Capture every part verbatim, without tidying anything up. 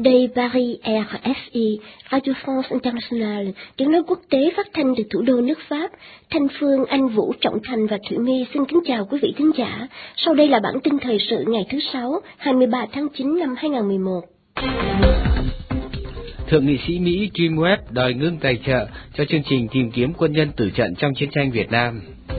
Đây Paris R F I, Radio France Internationale, tiếng nói quốc tế phát thanh từ thủ đô nước Pháp. Thanh Phương, Anh Vũ, Trọng Thành và Thủy My xin kính chào quý vị thính giả. Sau đây là bản tin thời sự ngày thứ Sáu, hai mươi ba tháng chín năm hai nghìn không trăm mười một. Thượng nghị sĩ Mỹ Jim Webb đòi ngưng tài trợ cho chương trình tìm kiếm quân nhân tử trận trong chiến tranh Việt Nam.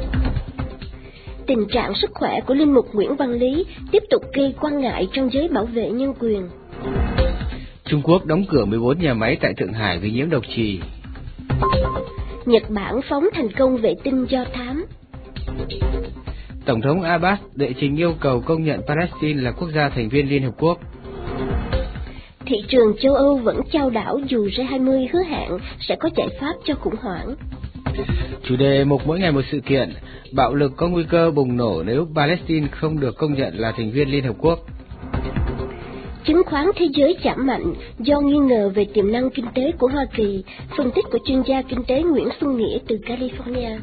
Tình trạng sức khỏe của Linh mục Nguyễn Văn Lý tiếp tục gây quan ngại trong giới bảo vệ nhân quyền. Trung Quốc đóng cửa mười bốn nhà máy tại Thượng Hải vì nhiễm độc trì. Nhật Bản phóng thành công vệ tinh do thám. Tổng thống Abbas đệ trình yêu cầu công nhận Palestine là quốc gia thành viên Liên Hợp Quốc. Thị trường châu Âu vẫn chao đảo dù G hai mươi hứa hẹn sẽ có giải pháp cho khủng hoảng. Chủ đề Mục mỗi ngày một sự kiện, bạo lực có nguy cơ bùng nổ nếu Palestine không được công nhận là thành viên Liên Hợp Quốc. Chứng khoán thế giới giảm mạnh do nghi ngờ về tiềm năng kinh tế của Hoa Kỳ, phân tích của chuyên gia kinh tế Nguyễn Xuân Nghĩa từ California.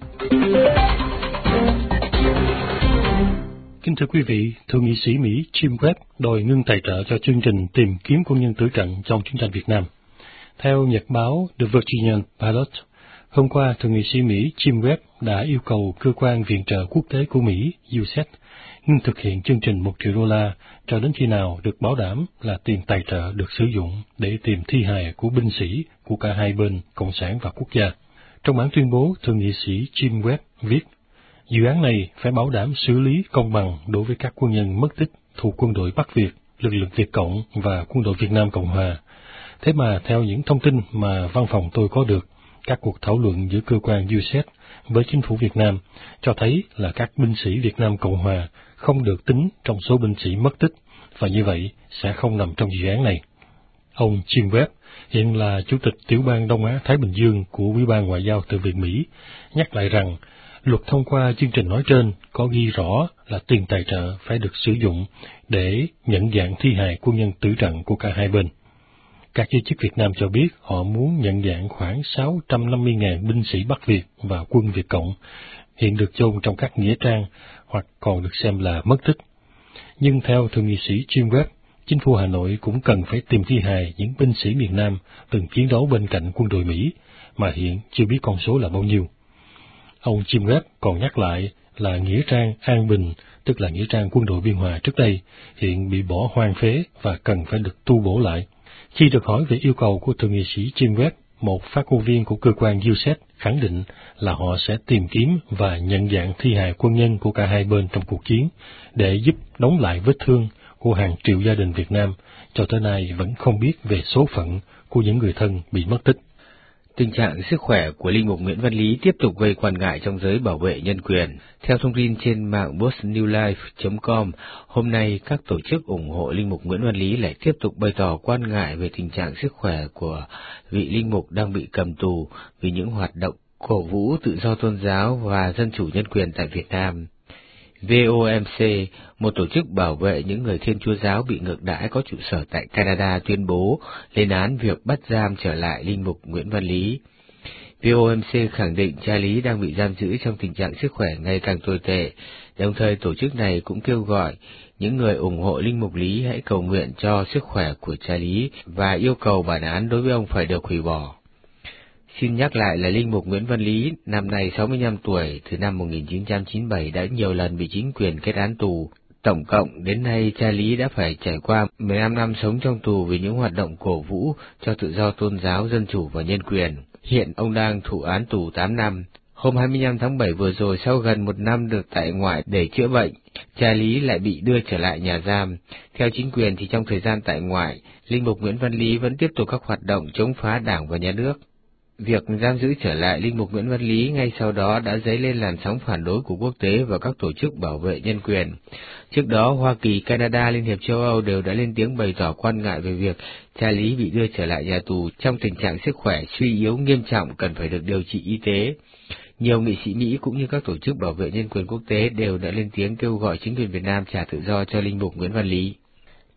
Kính thưa quý vị, Thượng nghị sĩ Mỹ Jim Webb đòi ngưng tài trợ cho chương trình tìm kiếm quân nhân tử trận trong chiến tranh Việt Nam. Theo nhật báo The Virginian Pilot, hôm qua Thượng nghị sĩ Mỹ Jim Webb đã yêu cầu cơ quan viện trợ quốc tế của Mỹ U S A I D ngưng thực hiện chương trình một triệu đô la cho đến khi nào được bảo đảm là tiền tài trợ được sử dụng để tìm thi hài của binh sĩ của cả hai bên, Cộng sản và quốc gia. Trong bản tuyên bố, Thượng nghị sĩ Jim Webb viết, dự án này phải bảo đảm xử lý công bằng đối với các quân nhân mất tích thuộc quân đội Bắc Việt, lực lượng Việt Cộng và quân đội Việt Nam Cộng Hòa. Thế mà theo những thông tin mà văn phòng tôi có được, các cuộc thảo luận giữa cơ quan U S A I D với chính phủ Việt Nam cho thấy là các binh sĩ Việt Nam Cộng Hòa không được tính trong số binh sĩ mất tích, và như vậy sẽ không nằm trong dự án này. Ông Jim Webb, hiện là Chủ tịch Tiểu ban Đông Á-Thái Bình Dương của Ủy ban Ngoại giao Thượng viện Mỹ, nhắc lại rằng luật thông qua chương trình nói trên có ghi rõ là tiền tài trợ phải được sử dụng để nhận dạng thi hài quân nhân tử trận của cả hai bên. Các giới chức Việt Nam cho biết họ muốn nhận dạng khoảng sáu trăm năm mươi nghìn binh sĩ Bắc Việt và quân Việt Cộng, hiện được chôn trong các nghĩa trang hoặc còn được xem là mất tích. Nhưng theo Thượng nghị sĩ Jim Webb, chính phủ Hà Nội cũng cần phải tìm thi hài những binh sĩ miền Nam từng chiến đấu bên cạnh quân đội Mỹ, mà hiện chưa biết con số là bao nhiêu. Ông Jim Webb còn nhắc lại là nghĩa trang An Bình, tức là nghĩa trang quân đội Biên Hòa trước đây, hiện bị bỏ hoang phế và cần phải được tu bổ lại. Khi được hỏi về yêu cầu của Thượng nghị sĩ Jim Webb, một phát ngôn viên của cơ quan U S A I D khẳng định là họ sẽ tìm kiếm và nhận dạng thi hài quân nhân của cả hai bên trong cuộc chiến để giúp đóng lại vết thương của hàng triệu gia đình Việt Nam cho tới nay vẫn không biết về số phận của những người thân bị mất tích. Tình trạng sức khỏe của Linh mục Nguyễn Văn Lý tiếp tục gây quan ngại trong giới bảo vệ nhân quyền. Theo thông tin trên mạng postnewlife chấm com, hôm nay các tổ chức ủng hộ Linh mục Nguyễn Văn Lý lại tiếp tục bày tỏ quan ngại về tình trạng sức khỏe của vị linh mục đang bị cầm tù vì những hoạt động cổ vũ tự do tôn giáo và dân chủ nhân quyền tại Việt Nam. vê o em xê, một tổ chức bảo vệ những người Thiên Chúa giáo bị ngược đãi có trụ sở tại Canada, tuyên bố lên án việc bắt giam trở lại linh mục Nguyễn Văn Lý. vê o em xê khẳng định cha Lý đang bị giam giữ trong tình trạng sức khỏe ngày càng tồi tệ, đồng thời tổ chức này cũng kêu gọi những người ủng hộ linh mục Lý hãy cầu nguyện cho sức khỏe của cha Lý và yêu cầu bản án đối với ông phải được hủy bỏ. Xin nhắc lại là linh mục Nguyễn Văn Lý, năm nay sáu mươi lăm tuổi, từ năm một nghìn chín trăm chín mươi bảy đã nhiều lần bị chính quyền kết án tù. Tổng cộng đến nay cha Lý đã phải trải qua mười lăm năm sống trong tù vì những hoạt động cổ vũ cho tự do tôn giáo, dân chủ và nhân quyền. Hiện ông đang thụ án tù tám năm. Hôm hai mươi lăm tháng bảy vừa rồi, sau gần một năm được tại ngoại để chữa bệnh, cha Lý lại bị đưa trở lại nhà giam. Theo chính quyền thì trong thời gian tại ngoại, linh mục Nguyễn Văn Lý vẫn tiếp tục các hoạt động chống phá Đảng và Nhà nước. Việc giam giữ trở lại linh mục Nguyễn Văn Lý ngay sau đó đã dấy lên làn sóng phản đối của quốc tế và các tổ chức bảo vệ nhân quyền. Trước đó, Hoa Kỳ, Canada, Liên hiệp châu Âu đều đã lên tiếng bày tỏ quan ngại về việc cha Lý bị đưa trở lại nhà tù trong tình trạng sức khỏe suy yếu nghiêm trọng, cần phải được điều trị y tế. Nhiều nghị sĩ Mỹ cũng như các tổ chức bảo vệ nhân quyền quốc tế đều đã lên tiếng kêu gọi chính quyền Việt Nam trả tự do cho linh mục Nguyễn Văn Lý.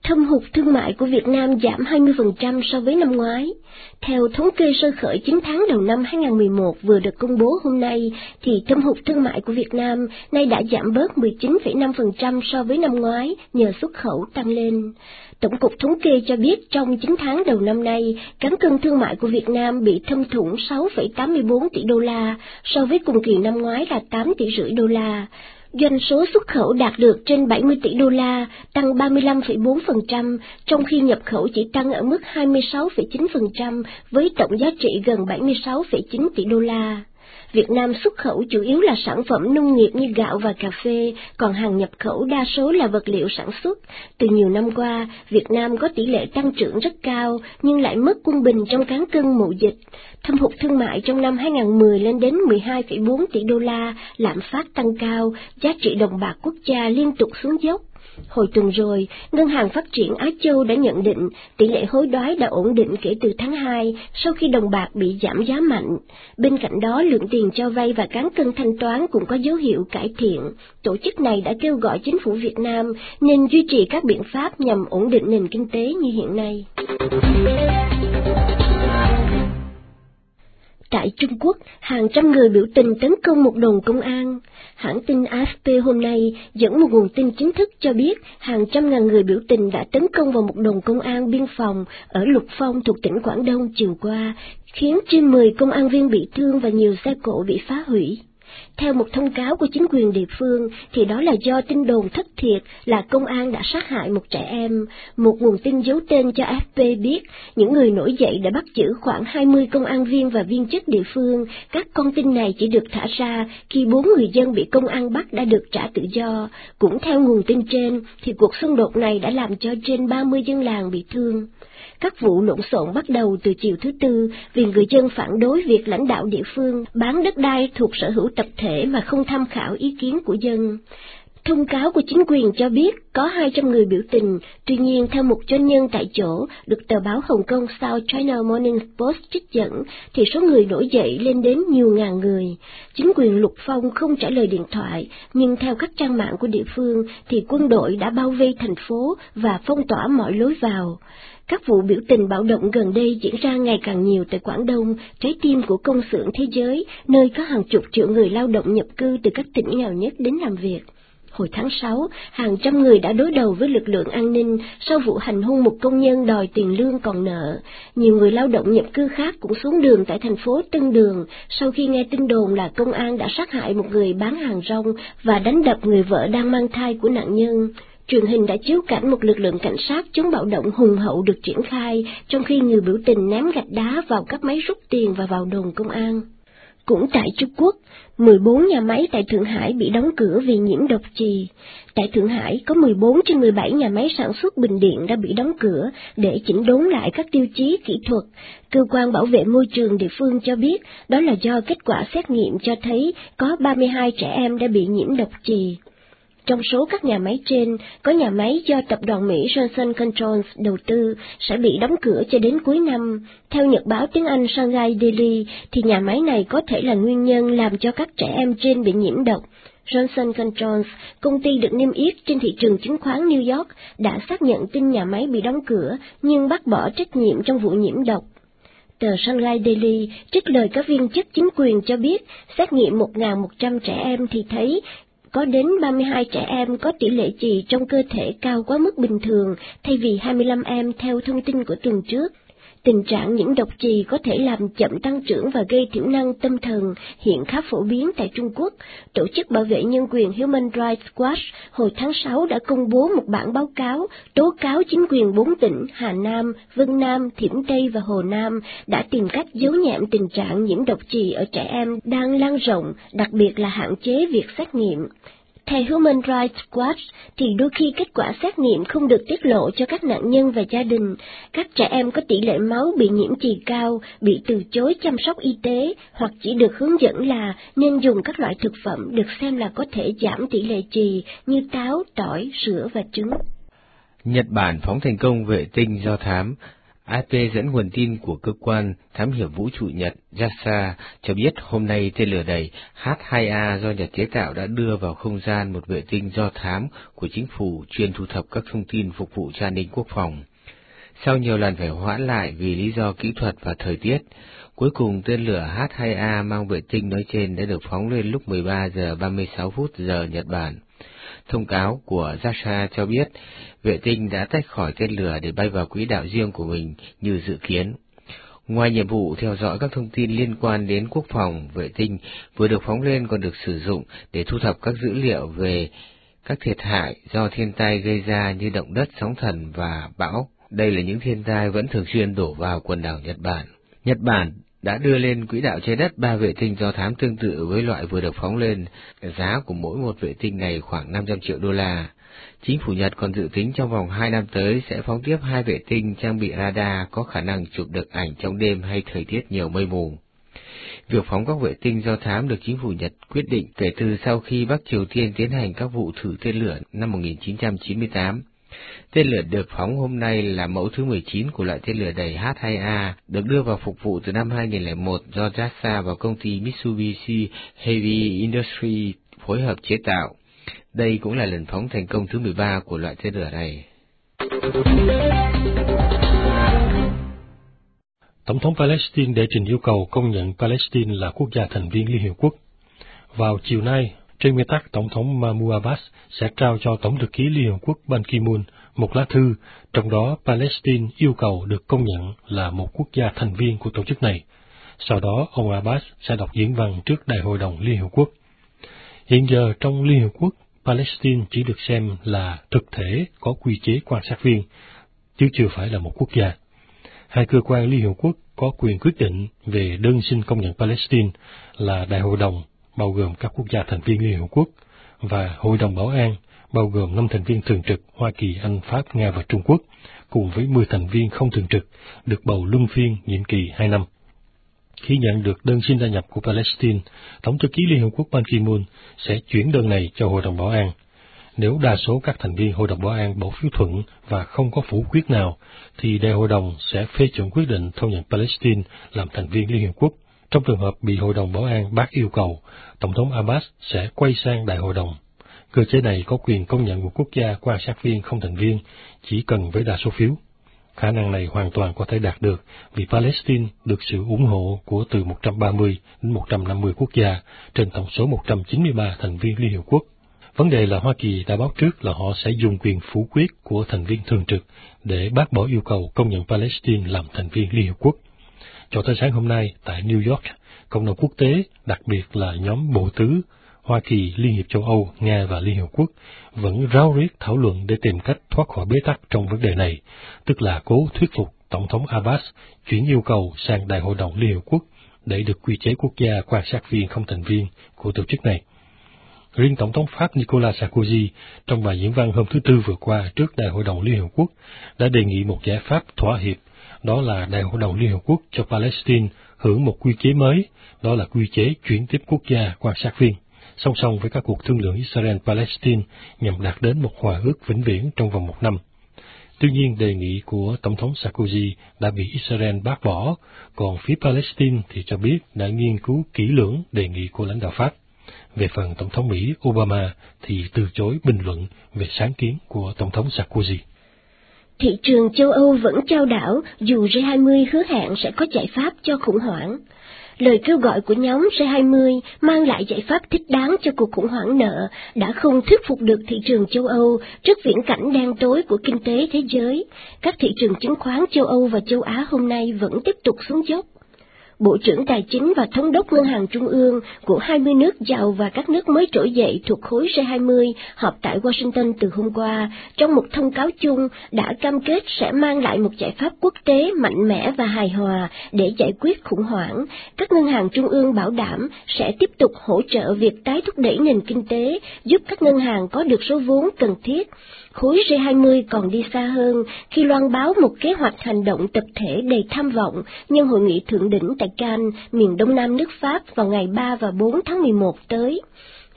Thâm hụt thương mại của Việt Nam giảm hai mươi phần trăm so với năm ngoái. Theo thống kê sơ khởi chín tháng đầu năm hai không một một vừa được công bố hôm nay, thì thâm hụt thương mại của Việt Nam nay đã giảm bớt mười chín phẩy năm phần trăm so với năm ngoái nhờ xuất khẩu tăng lên. Tổng cục Thống kê cho biết trong chín tháng đầu năm nay, cán cân thương mại của Việt Nam bị thâm thủng sáu phẩy tám mươi bốn tỷ đô la, so với cùng kỳ năm ngoái là tám tỷ rưỡi đô la. Doanh số xuất khẩu đạt được trên bảy mươi tỷ đô la, tăng ba mươi lăm phẩy bốn phần trăm, trong khi nhập khẩu chỉ tăng ở mức hai mươi sáu phẩy chín phần trăm với tổng giá trị gần bảy mươi sáu phẩy chín tỷ đô la. Việt Nam xuất khẩu chủ yếu là sản phẩm nông nghiệp như gạo và cà phê, còn hàng nhập khẩu đa số là vật liệu sản xuất. Từ nhiều năm qua, Việt Nam có tỷ lệ tăng trưởng rất cao, nhưng lại mất quân bình trong cán cân mậu dịch. Thâm hụt thương mại trong năm hai không một không lên đến mười hai phẩy bốn tỷ đô la, lạm phát tăng cao, giá trị đồng bạc quốc gia liên tục xuống dốc. Hồi tuần rồi, Ngân hàng Phát triển Á Châu đã nhận định tỷ lệ hối đoái đã ổn định kể từ tháng hai sau khi đồng bạc bị giảm giá mạnh. Bên cạnh đó, lượng tiền cho vay và cán cân thanh toán cũng có dấu hiệu cải thiện. Tổ chức này đã kêu gọi chính phủ Việt Nam nên duy trì các biện pháp nhằm ổn định nền kinh tế như hiện nay. Tại Trung Quốc, hàng trăm người biểu tình tấn công một đồn công an. Hãng tin a ép pê hôm nay dẫn một nguồn tin chính thức cho biết hàng trăm ngàn người biểu tình đã tấn công vào một đồn công an biên phòng ở Lục Phong thuộc tỉnh Quảng Đông chiều qua, khiến trên mười công an viên bị thương và nhiều xe cộ bị phá hủy. Theo một thông cáo của chính quyền địa phương, thì đó là do tin đồn thất thiệt là công an đã sát hại một trẻ em. Một nguồn tin giấu tên cho a ép pê biết, những người nổi dậy đã bắt giữ khoảng hai mươi công an viên và viên chức địa phương. Các con tin này chỉ được thả ra khi bốn người dân bị công an bắt đã được trả tự do. Cũng theo nguồn tin trên, thì cuộc xung đột này đã làm cho trên ba mươi dân làng bị thương. Các vụ lộn xộn bắt đầu từ chiều thứ Tư vì người dân phản đối việc lãnh đạo địa phương bán đất đai thuộc sở hữu tập thể mà không tham khảo ý kiến của dân. Thông cáo của chính quyền cho biết có hai trăm người biểu tình, tuy nhiên theo một doanh nhân tại chỗ được tờ báo Hồng Kông South China Morning Post trích dẫn, thì số người nổi dậy lên đến nhiều ngàn người. Chính quyền Lục Phong không trả lời điện thoại, nhưng theo các trang mạng của địa phương thì quân đội đã bao vây thành phố và phong tỏa mọi lối vào. Các vụ biểu tình bạo động gần đây diễn ra ngày càng nhiều tại Quảng Đông, trái tim của công xưởng thế giới, nơi có hàng chục triệu người lao động nhập cư từ các tỉnh nghèo nhất đến làm việc. Hồi tháng sáu, hàng trăm người đã đối đầu với lực lượng an ninh sau vụ hành hung một công nhân đòi tiền lương còn nợ. Nhiều người lao động nhập cư khác cũng xuống đường tại thành phố Tân Đường sau khi nghe tin đồn là công an đã sát hại một người bán hàng rong và đánh đập người vợ đang mang thai của nạn nhân. Truyền hình đã chiếu cảnh một lực lượng cảnh sát chống bạo động hùng hậu được triển khai, trong khi người biểu tình ném gạch đá vào các máy rút tiền và vào đồn công an. Cũng tại Trung Quốc, mười bốn nhà máy tại Thượng Hải bị đóng cửa vì nhiễm độc chì. Tại Thượng Hải, có mười bốn trên mười bảy nhà máy sản xuất bình điện đã bị đóng cửa để chỉnh đốn lại các tiêu chí kỹ thuật. Cơ quan bảo vệ môi trường địa phương cho biết đó là do kết quả xét nghiệm cho thấy có ba mươi hai trẻ em đã bị nhiễm độc chì. Trong số các nhà máy trên, có nhà máy do tập đoàn Mỹ Johnson Controls đầu tư sẽ bị đóng cửa cho đến cuối năm. Theo nhật báo tiếng Anh Shanghai Daily, thì nhà máy này có thể là nguyên nhân làm cho các trẻ em trên bị nhiễm độc. Johnson Controls, công ty được niêm yết trên thị trường chứng khoán New York, đã xác nhận tin nhà máy bị đóng cửa, nhưng bác bỏ trách nhiệm trong vụ nhiễm độc. Tờ Shanghai Daily trích lời các viên chức chính quyền cho biết, xét nghiệm một nghìn một trăm trẻ em thì thấy có đến ba mươi hai trẻ em có tỷ lệ chì trong cơ thể cao quá mức bình thường, thay vì hai mươi lăm em theo thông tin của tuần trước. Tình trạng nhiễm độc chì có thể làm chậm tăng trưởng và gây thiểu năng tâm thần, hiện khá phổ biến tại Trung Quốc. Tổ chức bảo vệ nhân quyền Human Rights Watch hồi tháng sáu đã công bố một bản báo cáo tố cáo chính quyền bốn tỉnh Hà Nam, Vân Nam, Thiểm Tây và Hồ Nam đã tìm cách giấu nhẹm tình trạng nhiễm độc chì ở trẻ em đang lan rộng, đặc biệt là hạn chế việc xét nghiệm. Theo Human Rights Watch, thì đôi khi kết quả xét nghiệm không được tiết lộ cho các nạn nhân và gia đình. Các trẻ em có tỷ lệ máu bị nhiễm chì cao, bị từ chối chăm sóc y tế, hoặc chỉ được hướng dẫn là nên dùng các loại thực phẩm được xem là có thể giảm tỷ lệ chì như táo, tỏi, sữa và trứng. Nhật Bản phóng thành công vệ tinh do thám a pê dẫn nguồn tin của cơ quan thám hiểm vũ trụ Nhật JAXA cho biết hôm nay tên lửa đẩy H hai A do Nhật chế tạo đã đưa vào không gian một vệ tinh do thám của chính phủ chuyên thu thập các thông tin phục vụ cho an ninh quốc phòng. Sau nhiều lần phải hoãn lại vì lý do kỹ thuật và thời tiết, cuối cùng tên lửa H hai A mang vệ tinh nói trên đã được phóng lên lúc mười ba giờ ba mươi sáu phút giờ Nhật Bản. Thông cáo của JAXA cho biết vệ tinh đã tách khỏi tên lửa để bay vào quỹ đạo riêng của mình như dự kiến. Ngoài nhiệm vụ theo dõi các thông tin liên quan đến quốc phòng, vệ tinh vừa được phóng lên còn được sử dụng để thu thập các dữ liệu về các thiệt hại do thiên tai gây ra như động đất, sóng thần và bão. Đây là những thiên tai vẫn thường xuyên đổ vào quần đảo Nhật Bản. Nhật Bản đã đưa lên quỹ đạo trái đất ba vệ tinh do thám tương tự với loại vừa được phóng lên. Giá của mỗi một vệ tinh này khoảng năm trăm triệu đô la. Chính phủ Nhật còn dự tính trong vòng hai năm tới sẽ phóng tiếp hai vệ tinh trang bị radar có khả năng chụp được ảnh trong đêm hay thời tiết nhiều mây mù. Việc phóng các vệ tinh do thám được chính phủ Nhật quyết định kể từ sau khi Bắc Triều Tiên tiến hành các vụ thử tên lửa năm một nghìn chín trăm chín mươi tám. Tên lửa được phóng hôm nay là mẫu thứ mười chín của loại tên lửa đẩy H hai A, được đưa vào phục vụ từ năm hai nghìn lẻ một do JAXA và công ty Mitsubishi Heavy Industries phối hợp chế tạo. Đây cũng là lần phóng thành công thứ mười ba của loại tên lửa này. Tổng thống Palestine đệ trình yêu cầu công nhận Palestine là quốc gia thành viên Liên Hiệp Quốc. Vào chiều nay, trên nguyên tắc Tổng thống Mahmoud Abbas sẽ trao cho Tổng thư ký Liên Hợp Quốc Ban Ki-moon một lá thư, trong đó Palestine yêu cầu được công nhận là một quốc gia thành viên của tổ chức này. Sau đó, ông Abbas sẽ đọc diễn văn trước Đại hội đồng Liên Hợp Quốc. Hiện giờ trong Liên Hợp Quốc, Palestine chỉ được xem là thực thể có quy chế quan sát viên, chứ chưa phải là một quốc gia. Hai cơ quan Liên Hợp Quốc có quyền quyết định về đơn xin công nhận Palestine là Đại hội đồng, bao gồm các quốc gia thành viên Liên Hợp Quốc, và Hội đồng Bảo an, bao gồm năm thành viên thường trực Hoa Kỳ, Anh, Pháp, Nga và Trung Quốc, cùng với mười thành viên không thường trực, được bầu luân phiên nhiệm kỳ hai năm. Khi nhận được đơn xin gia nhập của Palestine, Tổng thư ký Liên Hợp Quốc Ban Ki-moon sẽ chuyển đơn này cho Hội đồng Bảo an. Nếu đa số các thành viên Hội đồng Bảo an bỏ phiếu thuận và không có phủ quyết nào, thì Đại hội đồng sẽ phê chuẩn quyết định công nhận Palestine làm thành viên Liên Hợp Quốc. Trong trường hợp bị Hội đồng Bảo an bác yêu cầu, Tổng thống Abbas sẽ quay sang Đại hội đồng. Cơ chế này có quyền công nhận một quốc gia quan sát viên không thành viên chỉ cần với đa số phiếu. Khả năng này hoàn toàn có thể đạt được vì Palestine được sự ủng hộ của từ một trăm ba mươi đến một trăm năm mươi quốc gia trên tổng số một trăm chín mươi ba thành viên Liên Hợp Quốc. Vấn đề là Hoa Kỳ đã báo trước là họ sẽ dùng quyền phủ quyết của thành viên thường trực để bác bỏ yêu cầu công nhận Palestine làm thành viên Liên Hợp Quốc. Cho tới sáng hôm nay, tại New York, cộng đồng quốc tế, đặc biệt là nhóm bộ tứ Hoa Kỳ, Liên hiệp châu Âu, Nga và Liên Hợp Quốc vẫn ráo riết thảo luận để tìm cách thoát khỏi bế tắc trong vấn đề này, tức là cố thuyết phục Tổng thống Abbas chuyển yêu cầu sang Đại hội đồng Liên Hợp Quốc để được quy chế quốc gia quan sát viên không thành viên của tổ chức này. Riêng Tổng thống Pháp Nicolas Sarkozy trong bài diễn văn hôm thứ Tư vừa qua trước Đại hội đồng Liên Hợp Quốc đã đề nghị một giải pháp thỏa hiệp, đó là Đại hội đồng Liên Hợp Quốc cho Palestine hưởng một quy chế mới, đó là quy chế chuyển tiếp quốc gia quan sát viên, song song với các cuộc thương lượng Israel-Palestine nhằm đạt đến một hòa ước vĩnh viễn trong vòng một năm. Tuy nhiên, đề nghị của Tổng thống Sarkozy đã bị Israel bác bỏ, còn phía Palestine thì cho biết đã nghiên cứu kỹ lưỡng đề nghị của lãnh đạo Pháp. Về phần Tổng thống Mỹ Obama thì từ chối bình luận về sáng kiến của Tổng thống Sarkozy. Thị trường châu Âu vẫn chao đảo dù G hai mươi hứa hẹn sẽ có giải pháp cho khủng hoảng. Lời kêu gọi của nhóm G hai mươi mang lại giải pháp thích đáng cho cuộc khủng hoảng nợ đã không thuyết phục được thị trường châu Âu trước viễn cảnh đen tối của kinh tế thế giới. Các thị trường chứng khoán châu Âu và châu Á hôm nay vẫn tiếp tục xuống dốc. Bộ trưởng Tài chính và Thống đốc Ngân hàng Trung ương của hai mươi nước giàu và các nước mới trỗi dậy thuộc khối G hai mươi họp tại Washington từ hôm qua, trong một thông cáo chung đã cam kết sẽ mang lại một giải pháp quốc tế mạnh mẽ và hài hòa để giải quyết khủng hoảng. Các ngân hàng trung ương bảo đảm sẽ tiếp tục hỗ trợ việc tái thúc đẩy nền kinh tế, giúp các ngân hàng có được số vốn cần thiết. Khối G hai mươi còn đi xa hơn khi loan báo một kế hoạch hành động tập thể đầy tham vọng nhân hội nghị thượng đỉnh tại Cannes, miền đông nam nước Pháp vào ngày ba và bốn tháng mười một tới.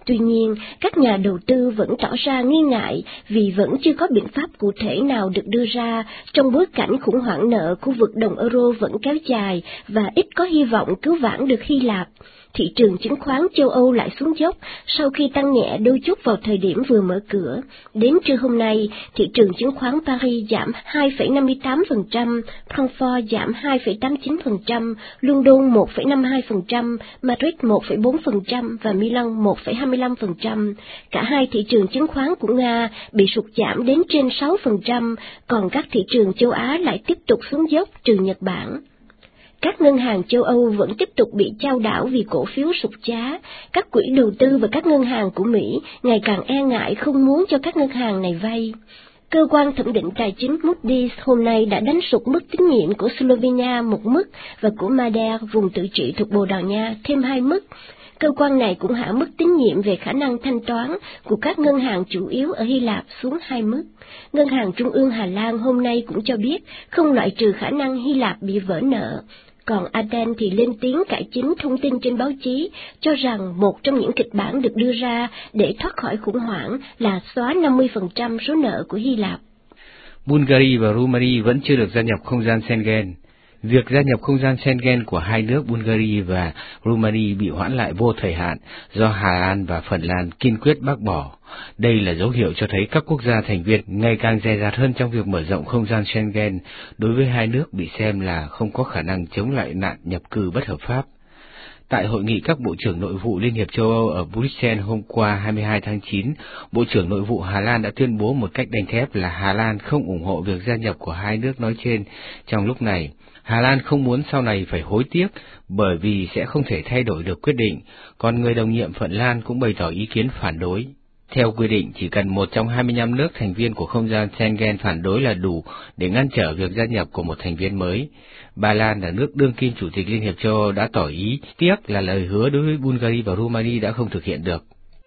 Tuy nhiên, các nhà đầu tư vẫn tỏ ra nghi ngại vì vẫn chưa có biện pháp cụ thể nào được đưa ra trong bối cảnh khủng hoảng nợ khu vực đồng euro vẫn kéo dài và ít có hy vọng cứu vãn được Hy Lạp. Thị trường chứng khoán châu Âu lại xuống dốc sau khi tăng nhẹ đôi chút vào thời điểm vừa mở cửa. Đến trưa hôm nay, thị trường chứng khoán Paris giảm hai phẩy năm mươi tám phần trăm, Frankfurt giảm hai phẩy tám mươi chín phần trăm, London một phẩy năm mươi hai phần trăm, Madrid một phẩy bốn phần trăm và Milan một phẩy hai mươi lăm phần trăm. Cả hai thị trường chứng khoán của Nga bị sụt giảm đến trên sáu phần trăm, còn các thị trường châu Á lại tiếp tục xuống dốc trừ Nhật Bản. Các ngân hàng châu Âu vẫn tiếp tục bị chao đảo vì cổ phiếu sụt giá. Các quỹ đầu tư và các ngân hàng của Mỹ ngày càng e ngại không muốn cho các ngân hàng này vay. Cơ quan thẩm định tài chính Moody's hôm nay đã đánh sụt mức tín nhiệm của Slovenia một mức và của Madeira, vùng tự trị thuộc Bồ Đào Nha, thêm hai mức. Cơ quan này cũng hạ mức tín nhiệm về khả năng thanh toán của các ngân hàng chủ yếu ở Hy Lạp xuống hai mức. Ngân hàng Trung ương Hà Lan hôm nay cũng cho biết không loại trừ khả năng Hy Lạp bị vỡ nợ. Còn Athens thì lên tiếng cải chính thông tin trên báo chí, cho rằng một trong những kịch bản được đưa ra để thoát khỏi khủng hoảng là xóa năm mươi phần trăm số nợ của Hy Lạp. Bulgaria và Romania vẫn chưa được gia nhập không gian Schengen. Việc gia nhập không gian Schengen của hai nước Bulgaria và Romania bị hoãn lại vô thời hạn do Hà Lan và Phần Lan kiên quyết bác bỏ. Đây là dấu hiệu cho thấy các quốc gia thành viên ngày càng dè dặt hơn trong việc mở rộng không gian Schengen đối với hai nước bị xem là không có khả năng chống lại nạn nhập cư bất hợp pháp. Tại hội nghị các Bộ trưởng Nội vụ Liên hiệp châu Âu ở Bruxelles hôm qua hai mươi hai tháng chín, Bộ trưởng Nội vụ Hà Lan đã tuyên bố một cách đanh thép là Hà Lan không ủng hộ việc gia nhập của hai nước nói trên trong lúc này. Hà Lan không muốn sau này phải hối tiếc bởi vì sẽ không thể thay đổi được quyết định, còn người đồng nhiệm Phần Lan cũng bày tỏ ý kiến phản đối. Theo quy định, chỉ cần một trong hai mươi lăm nước thành viên của không gian Schengen phản đối là đủ để ngăn trở việc gia nhập của một thành viên mới. Ba Lan là nước đương kim chủ tịch Liên hiệp châu Âu đã tỏ ý tiếc là lời hứa đối với Bulgaria và Romania đã không thực hiện được.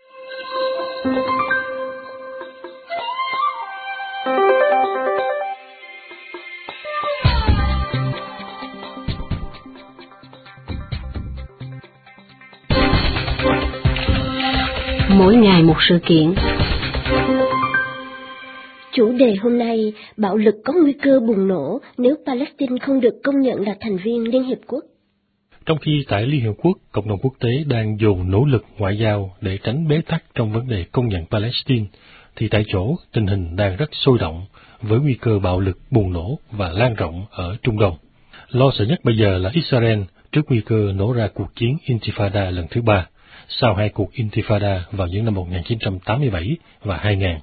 Mỗi ngày một sự kiện. Chủ đề hôm nay, bạo lực có nguy cơ bùng nổ nếu Palestine không được công nhận là thành viên Liên Hiệp Quốc. Trong khi tại Liên Hiệp Quốc, cộng đồng quốc tế đang dồn nỗ lực ngoại giao để tránh bế tắc trong vấn đề công nhận Palestine, thì tại chỗ tình hình đang rất sôi động với nguy cơ bạo lực bùng nổ và lan rộng ở Trung Đông. Lo sợ nhất bây giờ là Israel trước nguy cơ nổ ra cuộc chiến Intifada lần thứ ba, sau hai cuộc Intifada vào những năm một nghìn chín trăm tám mươi bảy và hai nghìn.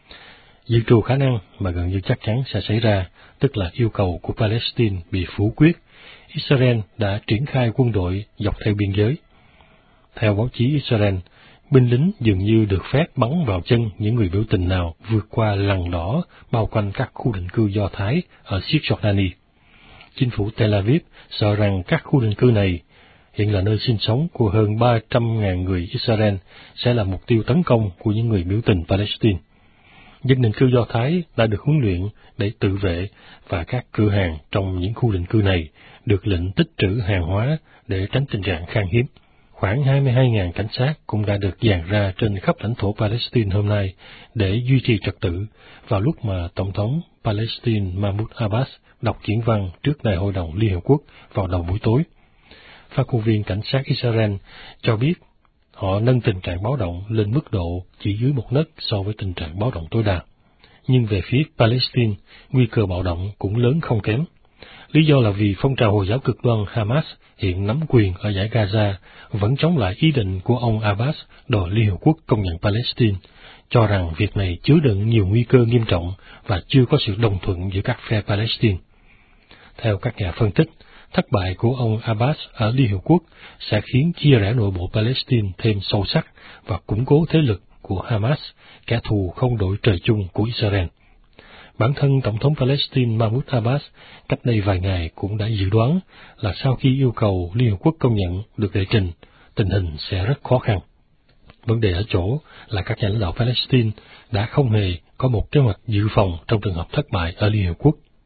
Dự trù khả năng mà gần như chắc chắn sẽ xảy ra, tức là yêu cầu của Palestine bị phủ quyết, Israel đã triển khai quân đội dọc theo biên giới. Theo báo chí Israel, binh lính dường như được phép bắn vào chân những người biểu tình nào vượt qua lằn đỏ bao quanh các khu định cư Do Thái ở Cisjordania. Chính phủ Tel Aviv sợ rằng các khu định cư này, hiện là nơi sinh sống của hơn ba trăm nghìn người Israel, sẽ là mục tiêu tấn công của những người biểu tình Palestine. Dân định cư Do Thái đã được huấn luyện để tự vệ và các cửa hàng trong những khu định cư này được lệnh tích trữ hàng hóa để tránh tình trạng khan hiếm. Khoảng hai mươi hai nghìn cảnh sát cũng đã được dàn ra trên khắp lãnh thổ Palestine hôm nay để duy trì trật tự vào lúc mà Tổng thống Palestine Mahmoud Abbas đọc diễn văn trước Đại hội đồng Liên Hợp Quốc vào đầu buổi tối. Phát ngôn viên cảnh sát Israel cho biết họ nâng tình trạng báo động lên mức độ chỉ dưới một nấc so với tình trạng báo động tối đa. Nhưng về phía Palestine, nguy cơ bạo động cũng lớn không kém. Lý do là vì phong trào Hồi giáo cực đoan Hamas hiện nắm quyền ở dải Gaza vẫn chống lại ý định của ông Abbas đòi Liên Hợp Quốc công nhận Palestine, cho rằng việc này chứa đựng nhiều nguy cơ nghiêm trọng và chưa có sự đồng thuận giữa các phe Palestine. Theo các nhà phân tích, thất bại của ông Abbas ở Liên Hợp Quốc sẽ khiến chia rẽ nội bộ Palestine thêm sâu sắc và củng cố thế lực của Hamas, kẻ thù không đội trời chung của Israel. Bản thân Tổng thống Palestine Mahmoud Abbas cách đây vài ngày cũng đã dự đoán là sau khi yêu cầu Liên Hợp Quốc công nhận được đệ trình, tình hình sẽ rất khó khăn. Vấn đề ở chỗ là các nhà lãnh đạo Palestine đã không hề có một kế hoạch dự phòng trong trường hợp thất bại ở Liên Hợp Quốc.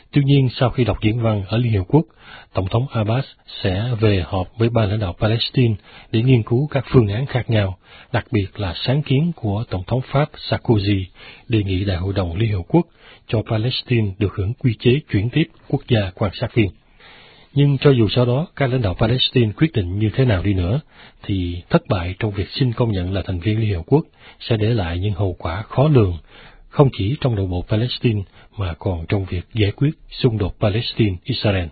Tuy nhiên, sau khi đọc diễn văn ở Liên Hiệp Quốc, Tổng thống Abbas sẽ về họp với ban lãnh đạo Palestine để nghiên cứu các phương án khác nhau, đặc biệt là sáng kiến của Tổng thống Pháp Sarkozy đề nghị Đại hội đồng Liên Hiệp Quốc cho Palestine được hưởng quy chế chuyển tiếp quốc gia quan sát viên. Nhưng cho dù sau đó các lãnh đạo Palestine quyết định như thế nào đi nữa, thì thất bại trong việc xin công nhận là thành viên Liên Hiệp Quốc sẽ để lại những hậu quả khó lường, không chỉ trong nội bộ Palestine mà còn trong việc giải quyết xung đột Palestine-Israel.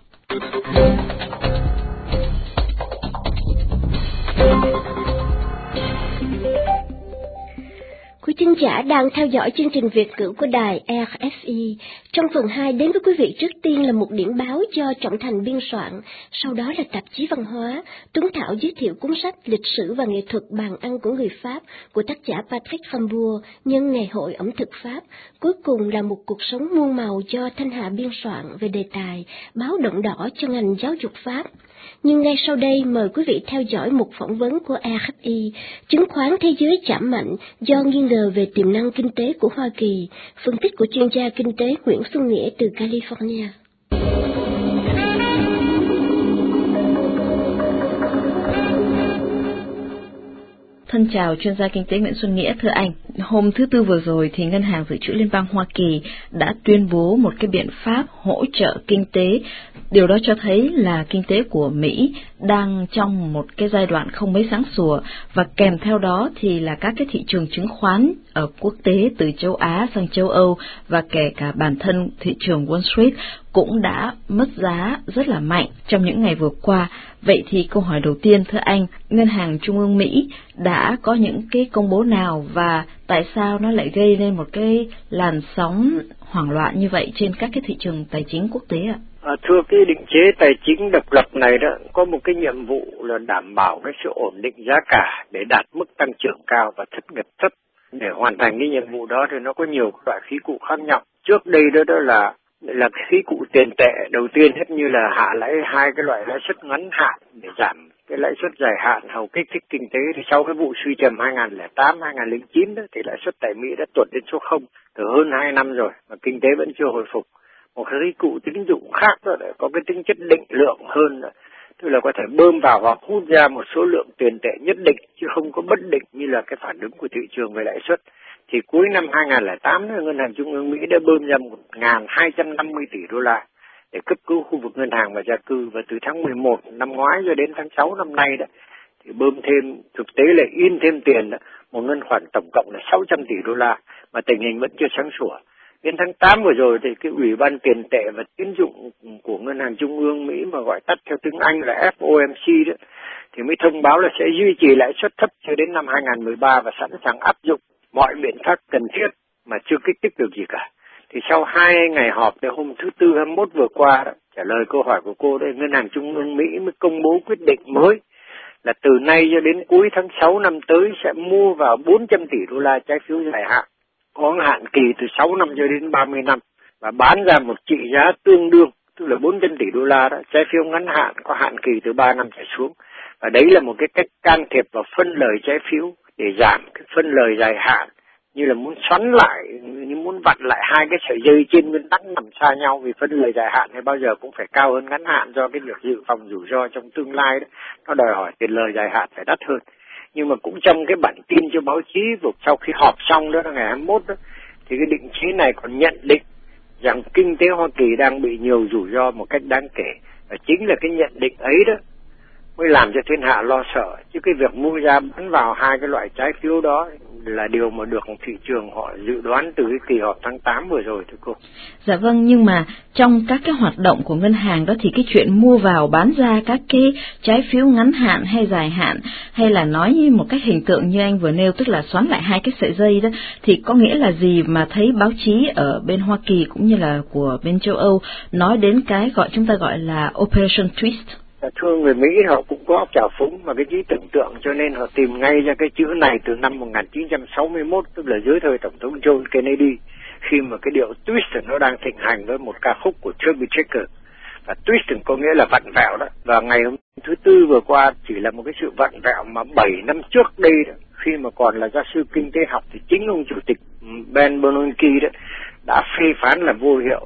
Quý thính giả đang theo dõi chương trình Việt ngữ của đài rờ ép i. Trong phần hai đến với quý vị trước tiên là một điểm báo do Trọng Thành biên soạn, sau đó là tạp chí văn hóa, Tuấn Thảo giới thiệu cuốn sách Lịch sử và nghệ thuật bàn ăn của người Pháp của tác giả Patrick Rambourg nhân ngày hội ẩm thực Pháp. Cuối cùng là một cuộc sống muôn màu do Thanh Hà biên soạn về đề tài báo động đỏ cho ngành giáo dục Pháp. Nhưng ngay sau đây mời quý vị theo dõi một phỏng vấn của rờ ép i, chứng khoán thế giới chạm mạnh do nghi ngờ về tiềm năng kinh tế của Hoa Kỳ, phân tích của chuyên gia kinh tế Nguyễn Xuân Nghĩa từ California. Thân chào chuyên gia kinh tế Nguyễn Xuân Nghĩa, thưa anh. Hôm thứ Tư vừa rồi thì Ngân hàng Dự trữ Liên bang Hoa Kỳ đã tuyên bố một cái biện pháp hỗ trợ kinh tế. Điều đó cho thấy là kinh tế của Mỹ đang trong một cái giai đoạn không mấy sáng sủa, và kèm theo đó thì là các cái thị trường chứng khoán ở quốc tế từ châu Á sang châu Âu và kể cả bản thân thị trường Wall Street cũng đã mất giá rất là mạnh trong những ngày vừa qua. Vậy thì câu hỏi đầu tiên, thưa anh, Ngân hàng Trung ương Mỹ đã có những cái công bố nào và tại sao nó lại gây lên một cái làn sóng hoảng loạn như vậy trên các cái thị trường tài chính quốc tế ạ? À, thưa, cái định chế tài chính độc lập này đó có một cái nhiệm vụ là đảm bảo cái sự ổn định giá cả để đạt mức tăng trưởng cao và thất nghiệp thấp. Để hoàn thành cái nhiệm vụ đó thì nó có nhiều loại khí cụ khác nhau. Trước đây đó đó là là cái khí cụ tiền tệ đầu tiên hết, như là hạ lãi hai cái loại lãi suất ngắn hạn để giảm cái lãi suất dài hạn hầu kích thích kinh tế. Thì sau cái vụ suy trầm hai nghìn lẻ tám hai nghìn lẻ chín đó thì lãi suất tại Mỹ đã tuột đến số không từ hơn hai năm rồi mà kinh tế vẫn chưa hồi phục. Một cái cụ tín dụng khác đó để có cái tính chất định lượng hơn, tức là có thể bơm vào hoặc hút ra một số lượng tiền tệ nhất định chứ không có bất định như là cái phản ứng của thị trường về lãi suất. Thì cuối năm hai nghìn lẻ tám Ngân hàng Trung ương Mỹ đã bơm ra một nghìn hai trăm năm mươi tỷ đô la để cấp cứu khu vực ngân hàng và gia cư, và từ tháng mười một năm ngoái cho đến tháng sáu năm nay đó thì bơm thêm, thực tế là in thêm tiền đó, một ngân khoản tổng cộng là sáu trăm tỷ đô la mà tình hình vẫn chưa sáng sủa. Đến tháng tám vừa rồi thì cái Ủy ban tiền tệ và tín dụng của Ngân hàng Trung ương Mỹ, mà gọi tắt theo tiếng Anh là ép ô em xê đó, thì mới thông báo là sẽ duy trì lãi suất thấp cho đến năm hai nghìn mười ba và sẵn sàng áp dụng mọi biện pháp cần thiết mà chưa kích thích được gì cả. Thì sau hai ngày họp từ hôm thứ Tư hai mươi mốt vừa qua đó, trả lời câu hỏi của cô đây, Ngân hàng Trung ương Mỹ mới công bố quyết định mới là từ nay cho đến cuối tháng sáu năm tới sẽ mua vào bốn trăm tỷ đô la trái phiếu dài hạn có hạn kỳ từ sáu năm cho đến ba mươi năm và bán ra một trị giá tương đương, tức là bốn trăm tỷ đô la đó, trái phiếu ngắn hạn có hạn kỳ từ ba năm trở xuống. Và đấy là một cái cách can thiệp vào phân lời trái phiếu để giảm cái phân lời dài hạn, như là muốn xoắn lại, như muốn vặn lại hai cái sợi dây trên nguyên tắc nằm xa nhau, vì phân lời dài hạn thì bao giờ cũng phải cao hơn ngắn hạn do cái việc dự phòng rủi ro trong tương lai đó, nó đòi hỏi tiền lời dài hạn phải đắt hơn. Nhưng mà cũng trong cái bản tin cho báo chí sau khi họp xong đó là ngày hai mươi mốt đó, thì cái định chế này còn nhận định rằng kinh tế Hoa Kỳ đang bị nhiều rủi ro một cách đáng kể, và chính là cái nhận định ấy đó mới làm cho thiên hạ lo sợ, chứ cái việc mua ra bán vào hai cái loại trái phiếu đó là điều mà được thị trường họ dự đoán từ cái kỳ họp tháng tám vừa rồi thưa cô. Dạ vâng, nhưng mà trong các cái hoạt động của ngân hàng đó thì cái chuyện mua vào bán ra các cái trái phiếu ngắn hạn hay dài hạn, hay là nói như một cách hình tượng như anh vừa nêu, tức là xoắn lại hai cái sợi dây đó, thì có nghĩa là gì mà thấy báo chí ở bên Hoa Kỳ cũng như là của bên châu Âu nói đến cái gọi chúng ta gọi là Operation Twist? Thưa, người Mỹ họ cũng có óc trào phúng và cái trí tưởng tượng, cho nên họ tìm ngay ra cái chữ này từ năm một nghìn chín trăm sáu mươi mốt, tức là dưới thời Tổng thống John Kennedy, khi mà cái điệu twist nó đang thịnh hành với một ca khúc của Chubby Checker. Và twist có nghĩa là vặn vẹo đó. Và ngày hôm thứ Tư vừa qua chỉ là một cái sự vặn vẹo mà bảy năm trước đây đó, khi mà còn là giáo sư kinh tế học thì chính ông chủ tịch Ben Bernanke đó đã phê phán là vô hiệu.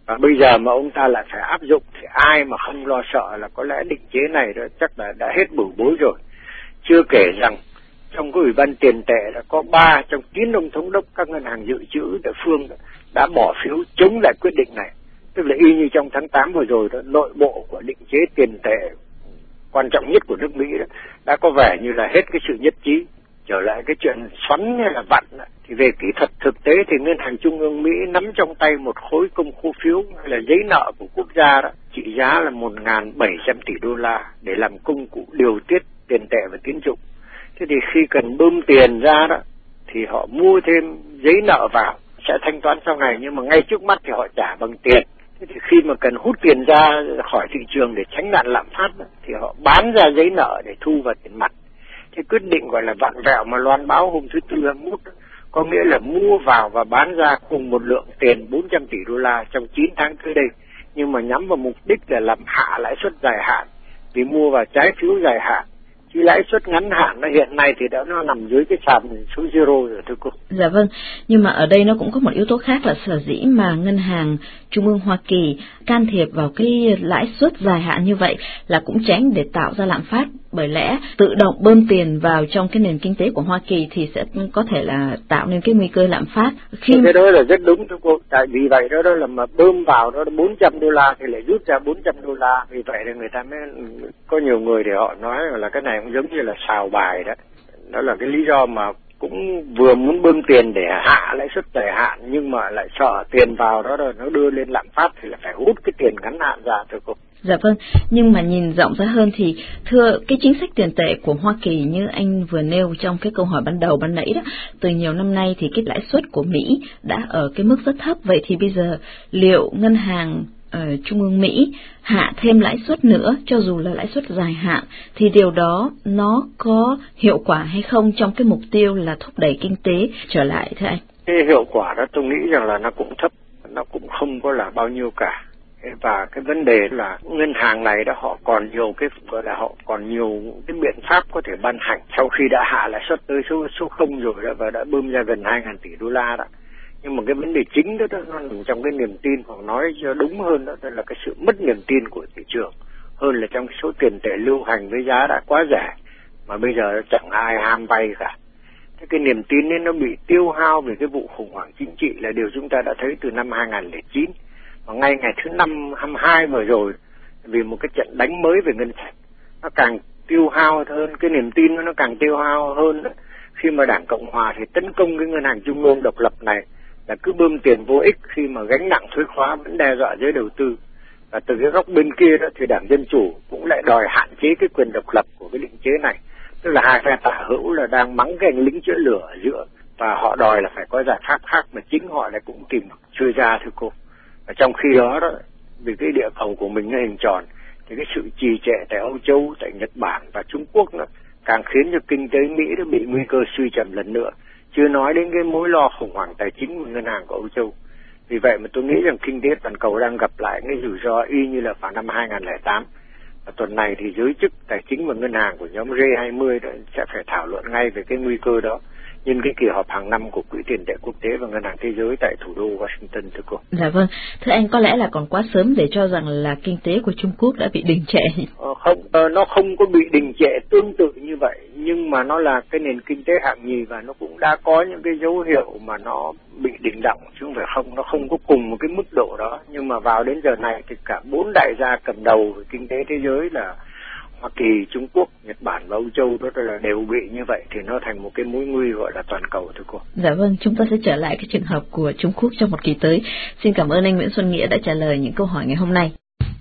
Và bây giờ mà ông ta lại phải áp dụng thì ai mà không lo sợ là có lẽ định chế này đó chắc là đã hết bửu bối rồi. Chưa kể rằng trong cái ủy ban tiền tệ đã có ba trong chín ông thống đốc các ngân hàng dự trữ địa phương đã bỏ phiếu chống lại quyết định này. Tức là y như trong tháng tám vừa rồi đó, nội bộ của định chế tiền tệ quan trọng nhất của nước Mỹ đó, đã có vẻ như là hết cái sự nhất trí. Trở lại cái chuyện xoắn hay là vặn đó, thì về kỹ thuật thực tế thì ngân hàng trung ương Mỹ nắm trong tay một khối công khô phiếu hay là giấy nợ của quốc gia đó trị giá là một nghìn bảy trăm tỷ đô la để làm công cụ điều tiết tiền tệ và tín dụng. Thế thì khi cần bơm tiền ra đó thì họ mua thêm giấy nợ vào sẽ thanh toán sau này, nhưng mà ngay trước mắt thì họ trả bằng tiền. Thế thì khi mà cần hút tiền ra khỏi thị trường để tránh nạn lạm phát đó, thì họ bán ra giấy nợ để thu vào tiền mặt. Cái quyết định gọi là vặn vẹo mà loan báo hôm thứ Tư hai mươi mốt có nghĩa là mua vào và bán ra cùng một lượng tiền bốn trăm tỷ đô la trong chín tháng tới đây, nhưng mà nhắm vào mục đích là làm hạ lãi suất dài hạn vì mua vào trái phiếu dài hạn. Chứ lãi suất ngắn hạn nó hiện nay thì đã nó nằm dưới cái sàn số zero rồi thưa cô. Dạ vâng, nhưng mà ở đây nó cũng có một yếu tố khác là sở dĩ mà ngân hàng trung ương Hoa Kỳ can thiệp vào cái lãi suất dài hạn như vậy là cũng tránh để tạo ra lạm phát, bởi lẽ tự động bơm tiền vào trong cái nền kinh tế của Hoa Kỳ thì sẽ có thể là tạo nên cái nguy cơ lạm phát. Khi cái đó là rất đúng thưa cô, tại vì vậy đó, đó là mà bơm vào đó bốn trăm đô la thì lại rút ra bốn trăm đô la, vì vậy là người ta mới có nhiều người để họ nói là cái này cũng giống như là xào bài đó. Đó là cái lý do mà cũng vừa muốn bơm tiền để hạ lãi suất dài hạn nhưng mà lại sợ tiền vào đó rồi nó đưa lên lạm phát thì là phải hút cái tiền ngắn hạn ra thưa cô. Dạ vâng, nhưng mà nhìn rộng ra hơn thì thưa, cái chính sách tiền tệ của Hoa Kỳ như anh vừa nêu trong cái câu hỏi ban đầu ban nãy đó, từ nhiều năm nay thì cái lãi suất của Mỹ đã ở cái mức rất thấp, vậy thì bây giờ liệu ngân hàng uh, trung ương Mỹ hạ thêm lãi suất nữa cho dù là lãi suất dài hạn thì điều đó nó có hiệu quả hay không trong cái mục tiêu là thúc đẩy kinh tế trở lại thưa anh? Cái hiệu quả đó tôi nghĩ rằng là nó cũng thấp, nó cũng không có là bao nhiêu cả. Và cái vấn đề là ngân hàng này đó họ còn nhiều cái gọi là họ còn nhiều cái biện pháp có thể ban hành sau khi đã hạ lãi suất tới số số không rồi đó và đã bơm ra gần hai nghìn tỷ đô la đó. Nhưng mà cái vấn đề chính đó, đó nó nằm trong cái niềm tin, hoặc nói cho đúng hơn đó, đó là cái sự mất niềm tin của thị trường hơn là trong cái số tiền tệ lưu hành với giá đã quá rẻ mà bây giờ chẳng ai ham vay cả. Thế cái niềm tin ấy nó bị tiêu hao vì cái vụ khủng hoảng chính trị là điều chúng ta đã thấy từ năm hai nghìn không trăm lẻ chín. Và ngay ngày thứ năm hai mươi hai vừa rồi, vì một cái trận đánh mới về ngân sách, nó càng tiêu hao hơn, cái niềm tin nó càng tiêu hao hơn đó. Khi mà Đảng Cộng Hòa thì tấn công cái ngân hàng trung ương độc lập này là cứ bơm tiền vô ích khi mà gánh nặng thuế khóa vẫn đe dọa giới đầu tư. Và từ cái góc bên kia đó thì Đảng Dân Chủ cũng lại đòi hạn chế cái quyền độc lập của cái định chế này. Tức là hai phe tả hữu là đang mắng cái anh lính chữa lửa ở giữa và họ đòi là phải có giải pháp khác mà chính họ lại cũng tìm chưa ra thưa cô. Và trong khi đó, đó, vì cái địa cầu của mình nó hình tròn, thì cái sự trì trệ tại Âu Châu, tại Nhật Bản và Trung Quốc nó càng khiến cho kinh tế Mỹ nó bị nguy cơ suy trầm lần nữa. Chưa nói đến cái mối lo khủng hoảng tài chính của ngân hàng của Âu Châu. Vì vậy mà tôi nghĩ rằng kinh tế toàn cầu đang gặp lại cái rủi ro y như là vào năm hai nghìn không trăm lẻ tám. Và tuần này thì giới chức tài chính và ngân hàng của nhóm G hai mươi đó sẽ phải thảo luận ngay về cái nguy cơ đó nhân cái kỳ họp hàng năm của Quỹ tiền tệ quốc tế và Ngân hàng Thế giới tại thủ đô Washington thưa cô. Dạ vâng, thưa anh, có lẽ là còn quá sớm để cho rằng là kinh tế của Trung Quốc đã bị đình trệ. Ờ, không, ờ, nó không có bị đình trệ tương tự như vậy, nhưng mà nó là cái nền kinh tế hạng nhì và nó cũng đã có những cái dấu hiệu mà nó bị đình động, chứ không phải không, nó không có cùng một cái mức độ đó. Nhưng mà vào đến giờ này thì cả bốn đại gia cầm đầu về kinh tế thế giới là Hoa Kỳ, Trung Quốc, Nhật Bản và Âu Châu đó là đều bị như vậy thì nó thành một cái mối nguy gọi là toàn cầu thưa cô. Dạ vâng, chúng ta sẽ trở lại cái trường hợp của Trung Quốc trong một kỳ tới. Xin cảm ơn anh Nguyễn Xuân Nghĩa đã trả lời những câu hỏi ngày hôm nay.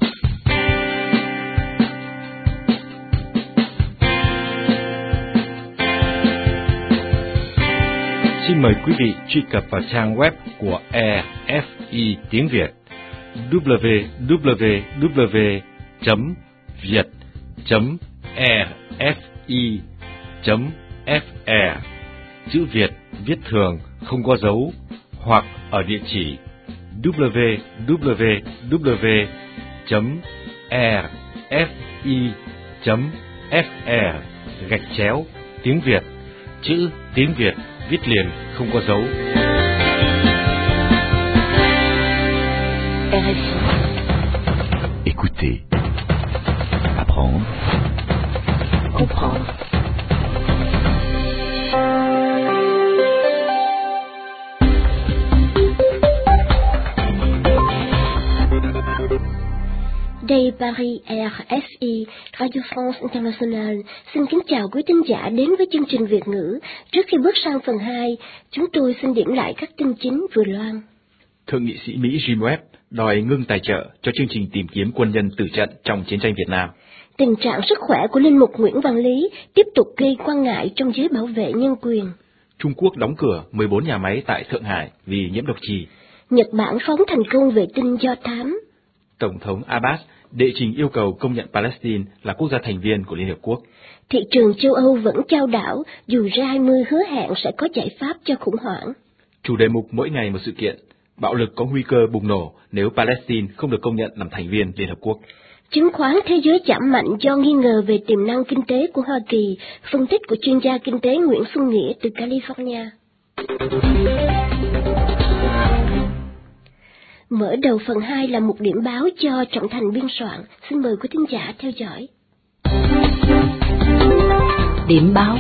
Xin mời quý vị truy cập vào trang web của e ép i tiếng Việt w w w chấm việt chấm e ép i chấm ép e, chữ Việt viết thường không có dấu, hoặc ở địa chỉ w w w chấm e ép i chấm ép e gạch chéo tiếng Việt, chữ tiếng Việt viết liền không có dấu. R F I. Écoutez, apprendre, comprendre. Đây Paris R F I, Radio France International, xin kính chào quý thính giả đến với chương trình Việt ngữ. Trước khi bước sang phần hai, chúng tôi xin điểm lại các tin chính vừa loan. Thượng nghị sĩ Mỹ Jim Webb đòi ngưng tài trợ cho chương trình tìm kiếm quân nhân tử trận trong chiến tranh Việt Nam. Tình trạng sức khỏe của Linh mục Nguyễn Văn Lý tiếp tục gây quan ngại trong giới bảo vệ nhân quyền. Trung Quốc đóng cửa mười bốn nhà máy tại Thượng Hải vì nhiễm độc trì. Nhật Bản phóng thành công vệ tinh do thám. Tổng thống Abbas đệ trình yêu cầu công nhận Palestine là quốc gia thành viên của Liên Hợp Quốc. Thị trường châu Âu vẫn chao đảo dù G hai mươi hứa hẹn sẽ có giải pháp cho khủng hoảng. Chủ đề mục mỗi ngày một sự kiện, bạo lực có nguy cơ bùng nổ nếu Palestine không được công nhận làm thành viên Liên Hợp Quốc. Chứng khoán thế giới giảm mạnh do nghi ngờ về tiềm năng kinh tế của Hoa Kỳ, phân tích của chuyên gia kinh tế Nguyễn Xuân Nghĩa từ California. Mở đầu phần hai là một điểm báo cho Trọng Thành biên soạn. Xin mời quý thính giả theo dõi. điểm báo.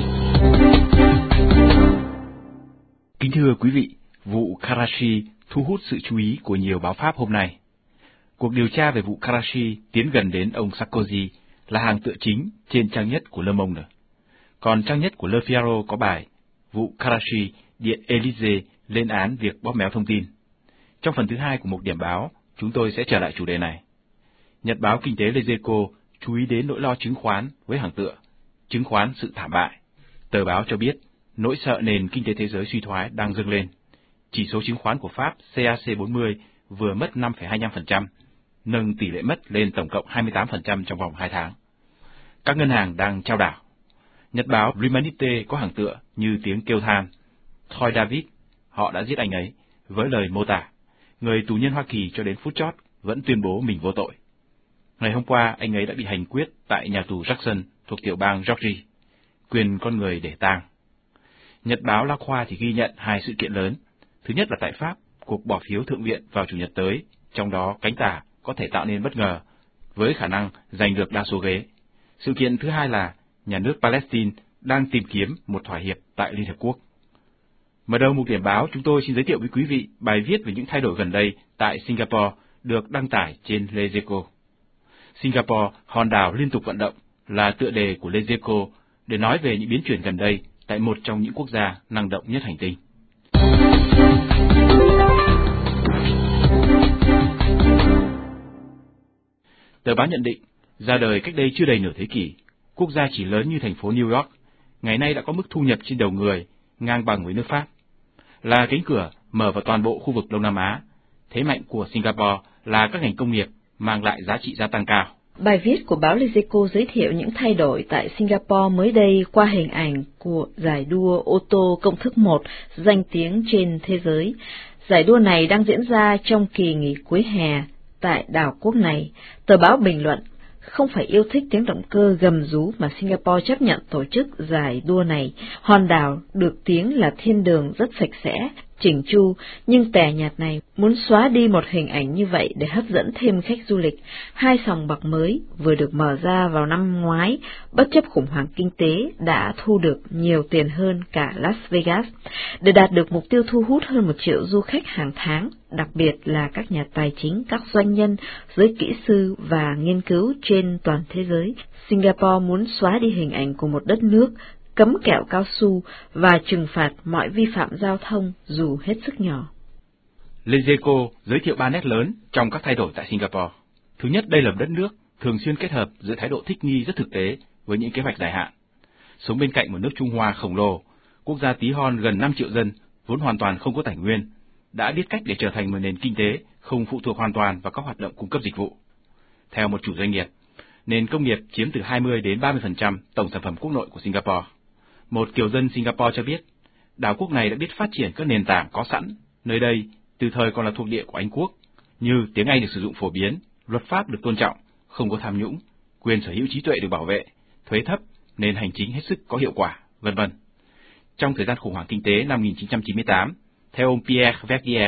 Kính thưa quý vị, vụ Karachi thu hút sự chú ý của nhiều báo Pháp hôm nay. Cuộc điều tra về vụ Karachi tiến gần đến ông Sarkozy là hàng tựa chính trên trang nhất của Le Monde. Còn trang nhất của Le Figaro có bài vụ Karachi điện Élysée lên án việc bóp méo thông tin. Trong phần thứ hai của một điểm báo, chúng tôi sẽ trở lại chủ đề này. Nhật báo kinh tế Les Echos chú ý đến nỗi lo chứng khoán với hàng tựa, chứng khoán sự thảm bại. Tờ báo cho biết, nỗi sợ nền kinh tế thế giới suy thoái đang dâng lên. Chỉ số chứng khoán của Pháp C A C bốn mươi vừa mất năm phẩy hai mươi lăm phần trăm, nâng tỷ lệ mất lên tổng cộng hai mươi tám phần trăm trong vòng hai tháng. Các ngân hàng đang chao đảo. Nhật báo L'Humanité có hàng tựa như tiếng kêu than. Troy David, họ đã giết anh ấy, với lời mô tả, người tù nhân Hoa Kỳ cho đến phút chót vẫn tuyên bố mình vô tội. Ngày hôm qua, anh ấy đã bị hành quyết tại nhà tù Jackson thuộc tiểu bang Georgia, quyền con người để tang. Nhật báo La Croix thì ghi nhận hai sự kiện lớn. Thứ nhất là tại Pháp, cuộc bỏ phiếu thượng viện vào Chủ nhật tới, trong đó cánh tả có thể tạo nên bất ngờ, với khả năng giành được đa số ghế. Sự kiện thứ hai là nhà nước Palestine đang tìm kiếm một thỏa hiệp tại Liên Hợp Quốc. Mở đầu mục điểm báo, chúng tôi xin giới thiệu với quý vị bài viết về những thay đổi gần đây tại Singapore được đăng tải trên Les Echos. Singapore, hòn đảo liên tục vận động, là tựa đề của Les Echos để nói về những biến chuyển gần đây tại một trong những quốc gia năng động nhất hành tinh. Tờ báo nhận định, ra đời cách đây chưa đầy nửa thế kỷ, quốc gia chỉ lớn như thành phố New York, ngày nay đã có mức thu nhập trên đầu người ngang bằng với nước Pháp, là cánh cửa mở vào toàn bộ khu vực Đông Nam Á. Thế mạnh của Singapore là các ngành công nghiệp mang lại giá trị gia tăng cao. Bài viết của báo Les Echos giới thiệu những thay đổi tại Singapore mới đây qua hình ảnh của giải đua ô tô công thức một danh tiếng trên thế giới. Giải đua này đang diễn ra trong kỳ nghỉ cuối hè tại đảo quốc này. Tờ báo bình luận, không phải yêu thích tiếng động cơ gầm rú mà Singapore chấp nhận tổ chức giải đua này. Hòn đảo được tiếng là thiên đường rất sạch sẽ, chỉnh chu, nhưng tẻ nhạt này muốn xóa đi một hình ảnh như vậy để hấp dẫn thêm khách du lịch. Hai sòng bạc mới vừa được mở ra vào năm ngoái, bất chấp khủng hoảng kinh tế, đã thu được nhiều tiền hơn cả Las Vegas. Để đạt được mục tiêu thu hút hơn một triệu du khách hàng tháng, đặc biệt là các nhà tài chính, các doanh nhân, giới kỹ sư và nghiên cứu trên toàn thế giới, Singapore muốn xóa đi hình ảnh của một đất nước cấm kẹo cao su và trừng phạt mọi vi phạm giao thông dù hết sức nhỏ. Les Echos giới thiệu ba nét lớn trong các thay đổi tại Singapore. Thứ nhất, đây là một đất nước thường xuyên kết hợp giữa thái độ thích nghi rất thực tế với những kế hoạch dài hạn. Sống bên cạnh một nước Trung Hoa khổng lồ, quốc gia tí hon gần năm triệu dân, vốn hoàn toàn không có tài nguyên, đã biết cách để trở thành một nền kinh tế không phụ thuộc hoàn toàn vào các hoạt động cung cấp dịch vụ. Theo một chủ doanh nghiệp, nền công nghiệp chiếm từ hai mươi đến ba mươi phần trăm tổng sản phẩm quốc nội của Singapore. Một kiều dân Singapore cho biết, đảo quốc này đã biết phát triển các nền tảng có sẵn, nơi đây từ thời còn là thuộc địa của Anh Quốc, như tiếng Anh được sử dụng phổ biến, luật pháp được tôn trọng, không có tham nhũng, quyền sở hữu trí tuệ được bảo vệ, thuế thấp, nền hành chính hết sức có hiệu quả, vân vân. Trong thời gian khủng hoảng kinh tế năm một nghìn chín trăm chín mươi tám, theo ông Pierre Verdier,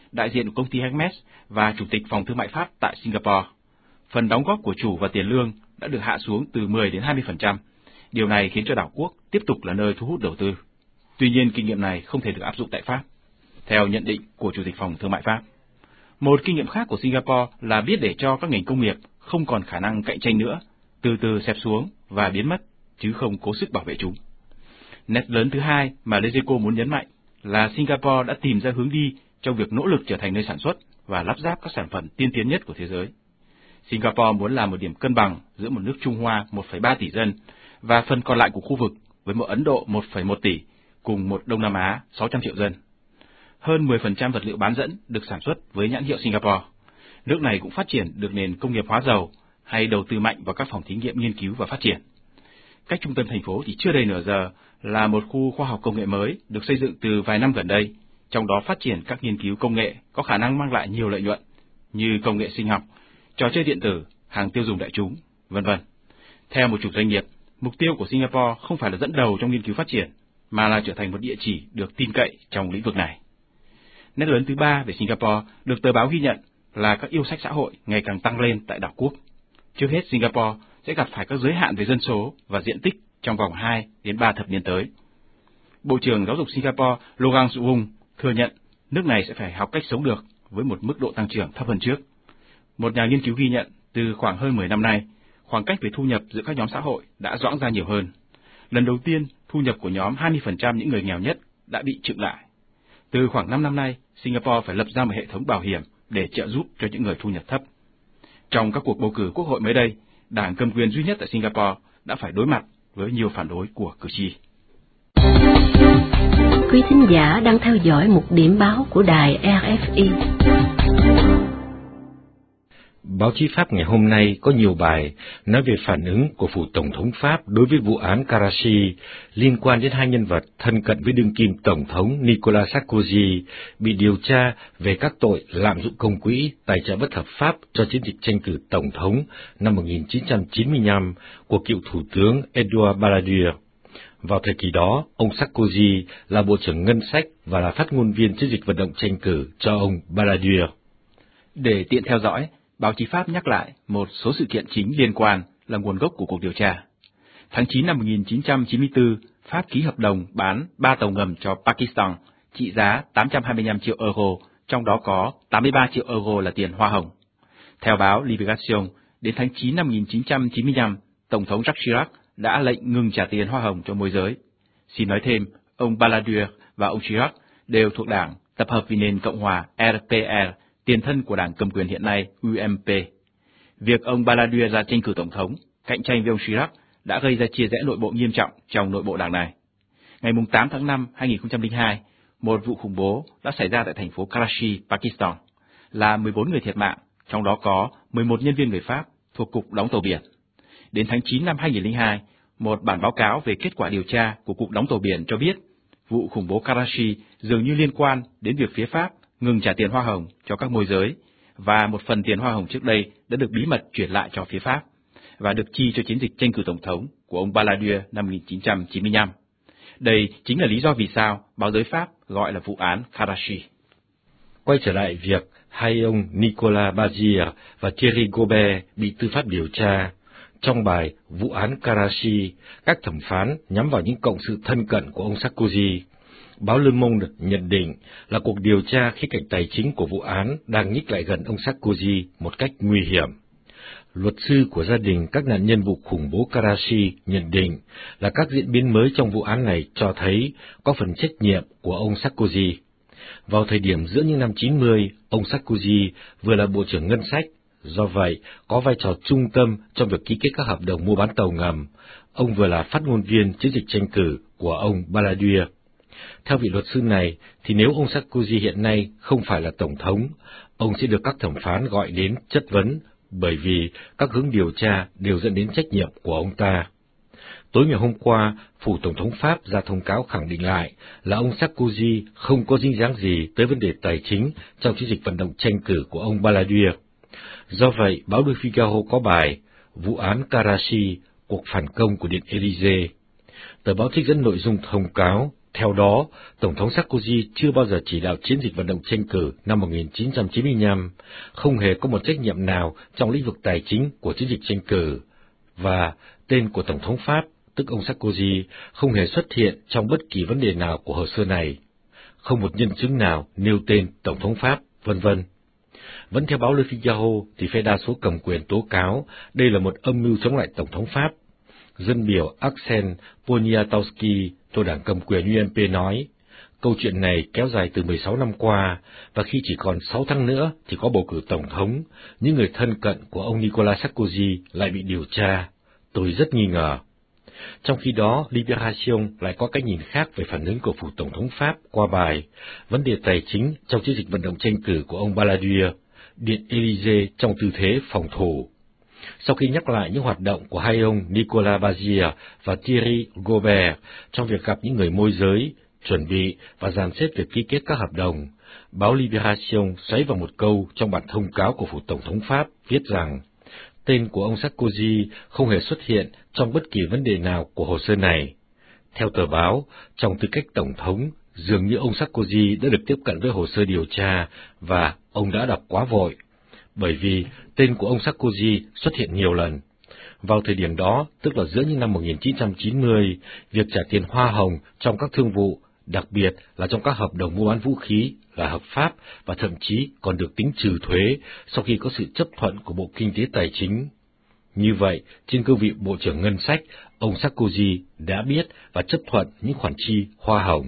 đại diện của công ty Hermes và Chủ tịch Phòng Thương mại Pháp tại Singapore. Phần đóng góp của chủ và tiền lương đã được hạ xuống từ mười đến hai mươi phần trăm. Điều này khiến cho đảo quốc tiếp tục là nơi thu hút đầu tư. Tuy nhiên, kinh nghiệm này không thể được áp dụng tại Pháp, theo nhận định của Chủ tịch Phòng Thương mại Pháp. Một kinh nghiệm khác của Singapore là biết để cho các ngành công nghiệp không còn khả năng cạnh tranh nữa, từ từ xẹp xuống và biến mất, chứ không cố sức bảo vệ chúng. Nét lớn thứ hai mà Legeco muốn nhấn mạnh là Singapore đã tìm ra hướng đi trong việc nỗ lực trở thành nơi sản xuất và lắp ráp các sản phẩm tiên tiến nhất của thế giới. Singapore muốn làm một điểm cân bằng giữa một nước Trung Hoa một phẩy ba tỷ dân và phần còn lại của khu vực với một Ấn Độ một phẩy một tỷ cùng một Đông Nam Á sáu trăm triệu dân. Hơn mười phần trăm vật liệu bán dẫn được sản xuất với nhãn hiệu Singapore. Nước này cũng phát triển được nền công nghiệp hóa dầu hay đầu tư mạnh vào các phòng thí nghiệm nghiên cứu và phát triển. Cách trung tâm thành phố chỉ chưa đầy nửa giờ là một khu khoa học công nghệ mới được xây dựng từ vài năm gần đây, trong đó phát triển các nghiên cứu công nghệ có khả năng mang lại nhiều lợi nhuận như công nghệ sinh học, trò chơi điện tử, hàng tiêu dùng đại chúng, vân vân. Theo một chủ doanh nghiệp, mục tiêu của Singapore không phải là dẫn đầu trong nghiên cứu phát triển, mà là trở thành một địa chỉ được tin cậy trong lĩnh vực này. Nét lớn thứ ba về Singapore được tờ báo ghi nhận là các yêu sách xã hội ngày càng tăng lên tại đảo quốc. Trước hết, Singapore sẽ gặp phải các giới hạn về dân số và diện tích trong vòng hai đến ba thập niên tới. Bộ trưởng Giáo dục Singapore Logan Suong thừa nhận nước này sẽ phải học cách sống được với một mức độ tăng trưởng thấp hơn trước. Một nhà nghiên cứu ghi nhận từ khoảng hơn mười năm nay, khoảng cách về thu nhập giữa các nhóm xã hội đã giãn ra nhiều hơn. Lần đầu tiên, thu nhập của nhóm hai mươi phần trăm những người nghèo nhất đã bị chững lại. Từ khoảng năm năm nay, Singapore phải lập ra một hệ thống bảo hiểm để trợ giúp cho những người thu nhập thấp. Trong các cuộc bầu cử quốc hội mới đây, đảng cầm quyền duy nhất tại Singapore đã phải đối mặt với nhiều phản đối của cử tri. Quý thính giả đang theo dõi một điểm báo của đài rờ ép i. Báo chí Pháp ngày hôm nay có nhiều bài nói về phản ứng của phủ Tổng thống Pháp đối với vụ án Karachi liên quan đến hai nhân vật thân cận với đương kim Tổng thống Nicolas Sarkozy bị điều tra về các tội lạm dụng công quỹ, tài trợ bất hợp pháp cho chiến dịch tranh cử Tổng thống năm một nghìn chín trăm chín mươi lăm của cựu Thủ tướng Edouard Balladur. Vào thời kỳ đó, ông Sarkozy là Bộ trưởng Ngân sách và là phát ngôn viên chiến dịch vận động tranh cử cho ông Balladur. Để tiện theo dõi, báo chí Pháp nhắc lại một số sự kiện chính liên quan là nguồn gốc của cuộc điều tra. Tháng chín năm một nghìn chín trăm chín mươi tư, Pháp ký hợp đồng bán ba tàu ngầm cho Pakistan trị giá tám trăm hai mươi lăm triệu euro, trong đó có tám mươi ba triệu euro là tiền hoa hồng. Theo báo Libération, đến tháng chín năm một nghìn chín trăm chín mươi lăm, Tổng thống Jacques Chirac đã lệnh ngừng trả tiền hoa hồng cho môi giới. Xin nói thêm, ông Balladur và ông Chirac đều thuộc đảng Tập hợp vì nền Cộng hòa R P R, tiền thân của đảng cầm quyền hiện nay U M P. Việc ông Balladur ra tranh cử tổng thống, cạnh tranh với ông Chirac đã gây ra chia rẽ nội bộ nghiêm trọng trong nội bộ đảng này. Ngày tám tháng năm hai nghìn không trăm lẻ hai, một vụ khủng bố đã xảy ra tại thành phố Karachi, Pakistan, là mười bốn người thiệt mạng, trong đó có mười một nhân viên người Pháp thuộc Cục Đóng Tàu Biển. Đến tháng chín năm hai nghìn không trăm lẻ hai, một bản báo cáo về kết quả điều tra của Cục Đóng Tàu Biển cho biết vụ khủng bố Karachi dường như liên quan đến việc phía Pháp ngừng trả tiền hoa hồng cho các môi giới, và một phần tiền hoa hồng trước đây đã được bí mật chuyển lại cho phía Pháp và được chi cho chiến dịch tranh cử tổng thống của ông Balladur năm một nghìn chín trăm chín mươi lăm. Đây chính là lý do vì sao báo giới Pháp gọi là vụ án Karachi. Quay trở lại việc hai ông Nicolas Bazir và Thierry Gobert bị tư pháp điều tra, trong bài Vụ án Karachi, các thẩm phán nhắm vào những cộng sự thân cận của ông Sarkozy. Báo Le Monde nhận định là cuộc điều tra khía cạnh tài chính của vụ án đang nhích lại gần ông Sarkozy một cách nguy hiểm. Luật sư của gia đình các nạn nhân vụ khủng bố Karachi nhận định là các diễn biến mới trong vụ án này cho thấy có phần trách nhiệm của ông Sarkozy. Vào thời điểm giữa những năm chín mươi, ông Sarkozy vừa là Bộ trưởng Ngân sách, do vậy có vai trò trung tâm trong việc ký kết các hợp đồng mua bán tàu ngầm. Ông vừa là phát ngôn viên chiến dịch tranh cử của ông Balladur. Theo vị luật sư này, thì nếu ông Sarkozy hiện nay không phải là Tổng thống, ông sẽ được các thẩm phán gọi đến chất vấn, bởi vì các hướng điều tra đều dẫn đến trách nhiệm của ông ta. Tối ngày hôm qua, phủ Tổng thống Pháp ra thông cáo khẳng định lại là ông Sarkozy không có dính dáng gì tới vấn đề tài chính trong chiến dịch vận động tranh cử của ông Balladur. Do vậy, báo Le Figaro có bài Vụ án Karachi, cuộc phản công của Điện Élysée. Tờ báo trích dẫn nội dung thông cáo, Theo đó, Tổng thống Sarkozy chưa bao giờ chỉ đạo chiến dịch vận động tranh cử năm một nghìn chín trăm chín mươi lăm, không hề có một trách nhiệm nào trong lĩnh vực tài chính của chiến dịch tranh cử, và tên của Tổng thống Pháp, tức ông Sarkozy, không hề xuất hiện trong bất kỳ vấn đề nào của hồ sơ này. Không một nhân chứng nào nêu tên Tổng thống Pháp, vân vân. Vẫn theo báo Le Figaro thì phe đa số cầm quyền tố cáo đây là một âm mưu chống lại Tổng thống Pháp. Dân biểu Axel Poniatowski thuộc đảng cầm quyền u em pê nói, câu chuyện này kéo dài từ mười sáu năm qua, và khi chỉ còn sáu tháng nữa thì có bầu cử tổng thống, những người thân cận của ông Nicolas Sarkozy lại bị điều tra. Tôi rất nghi ngờ. Trong khi đó, Libération lại có cách nhìn khác về phản ứng của phủ tổng thống Pháp qua bài vấn đề tài chính trong chiến dịch vận động tranh cử của ông Balladur, Điện Élysée trong tư thế phòng thủ. Sau khi nhắc lại những hoạt động của hai ông Nicolas Bazier và Thierry Gobert trong việc gặp những người môi giới, chuẩn bị và dàn xếp việc ký kết các hợp đồng, báo Libération xoáy vào một câu trong bản thông cáo của phủ tổng thống Pháp viết rằng tên của ông Sarkozy không hề xuất hiện trong bất kỳ vấn đề nào của hồ sơ này. Theo tờ báo, trong tư cách tổng thống, dường như ông Sarkozy đã được tiếp cận với hồ sơ điều tra và ông đã đọc quá vội, bởi vì tên của ông Sarkozy xuất hiện nhiều lần. Vào thời điểm đó, tức là giữa những năm một nghìn chín trăm chín mươi, việc trả tiền hoa hồng trong các thương vụ, đặc biệt là trong các hợp đồng mua bán vũ khí, là hợp pháp và thậm chí còn được tính trừ thuế sau khi có sự chấp thuận của Bộ Kinh tế Tài chính. Như vậy, trên cương vị Bộ trưởng Ngân sách, ông Sarkozy đã biết và chấp thuận những khoản chi hoa hồng.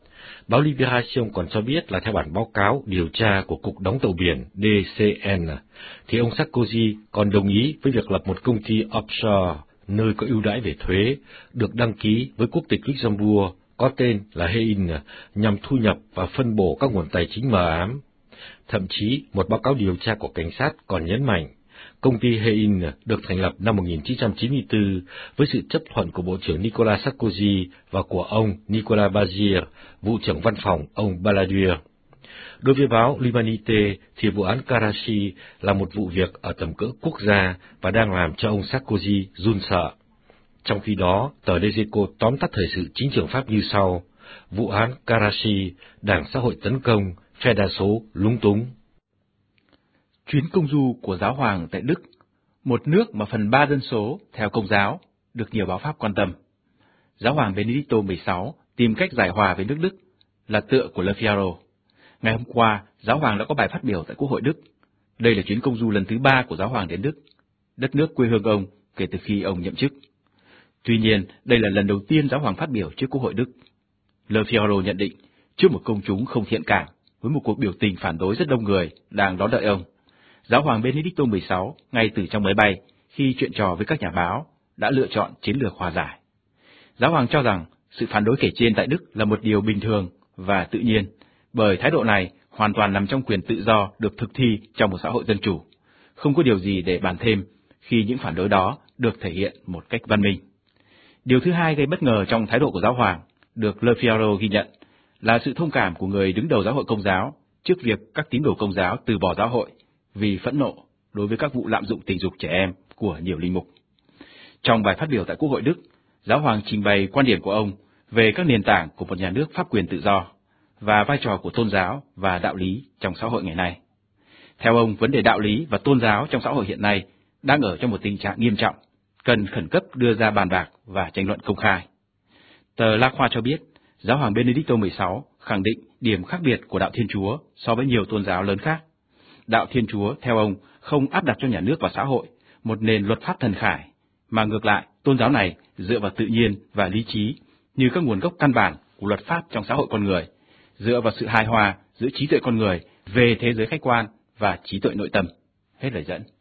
Báo Libération còn cho biết là theo bản báo cáo điều tra của Cục Đóng tàu biển D C N, thì ông Sarkozy còn đồng ý với việc lập một công ty offshore, nơi có ưu đãi về thuế, được đăng ký với quốc tịch Luxembourg, có tên là Hein, nhằm thu nhập và phân bổ các nguồn tài chính mờ ám. Thậm chí, một báo cáo điều tra của cảnh sát còn nhấn mạnh, công ty Hein được thành lập năm một nghìn chín trăm chín mươi tư với sự chấp thuận của Bộ trưởng Nicolas Sarkozy và của ông Nicolas Bazier, vụ trưởng văn phòng ông Balladur. Đối với báo L'Humanité thì vụ án Karachi là một vụ việc ở tầm cỡ quốc gia và đang làm cho ông Sarkozy run sợ. Trong khi đó, tờ Les Echos tóm tắt thời sự chính trường Pháp như sau: vụ án Karachi, Đảng Xã hội tấn công, phe đa số lúng túng. Chuyến công du của giáo hoàng tại Đức, một nước mà phần ba dân số theo Công giáo, được nhiều báo Pháp quan tâm. Giáo hoàng Benedicto mười sáu tìm cách giải hòa với nước Đức là tựa của Le Figaro. Ngày hôm qua, giáo hoàng đã có bài phát biểu tại Quốc hội Đức. Đây là chuyến công du lần thứ ba của giáo hoàng đến Đức, đất nước quê hương ông kể từ khi ông nhậm chức. Tuy nhiên, đây là lần đầu tiên giáo hoàng phát biểu trước Quốc hội Đức. Le Figaro nhận định, trước một công chúng không thiện cảm, với một cuộc biểu tình phản đối rất đông người đang đón đợi ông, giáo hoàng Benedicto mười sáu, ngay từ trong máy bay, khi chuyện trò với các nhà báo, đã lựa chọn chiến lược hòa giải. Giáo hoàng cho rằng sự phản đối kể trên tại Đức là một điều bình thường và tự nhiên, bởi thái độ này hoàn toàn nằm trong quyền tự do được thực thi trong một xã hội dân chủ. Không có điều gì để bàn thêm khi những phản đối đó được thể hiện một cách văn minh. Điều thứ hai gây bất ngờ trong thái độ của giáo hoàng, được Le Figaro ghi nhận, là sự thông cảm của người đứng đầu giáo hội Công giáo trước việc các tín đồ Công giáo từ bỏ giáo hội vì phẫn nộ đối với các vụ lạm dụng tình dục trẻ em của nhiều linh mục. Trong bài phát biểu tại Quốc hội Đức, giáo hoàng trình bày quan điểm của ông về các nền tảng của một nhà nước pháp quyền tự do và vai trò của tôn giáo và đạo lý trong xã hội ngày nay. Theo ông, vấn đề đạo lý và tôn giáo trong xã hội hiện nay đang ở trong một tình trạng nghiêm trọng, cần khẩn cấp đưa ra bàn bạc và tranh luận công khai. Tờ La Croix cho biết, giáo hoàng Benedicto mười sáu khẳng định điểm khác biệt của đạo Thiên Chúa so với nhiều tôn giáo lớn khác. Đạo Thiên Chúa, theo ông, không áp đặt cho nhà nước và xã hội một nền luật pháp thần khải, mà ngược lại, tôn giáo này dựa vào tự nhiên và lý trí như các nguồn gốc căn bản của luật pháp trong xã hội con người, dựa vào sự hài hòa giữa trí tuệ con người về thế giới khách quan và trí tuệ nội tâm. Hết lời dẫn.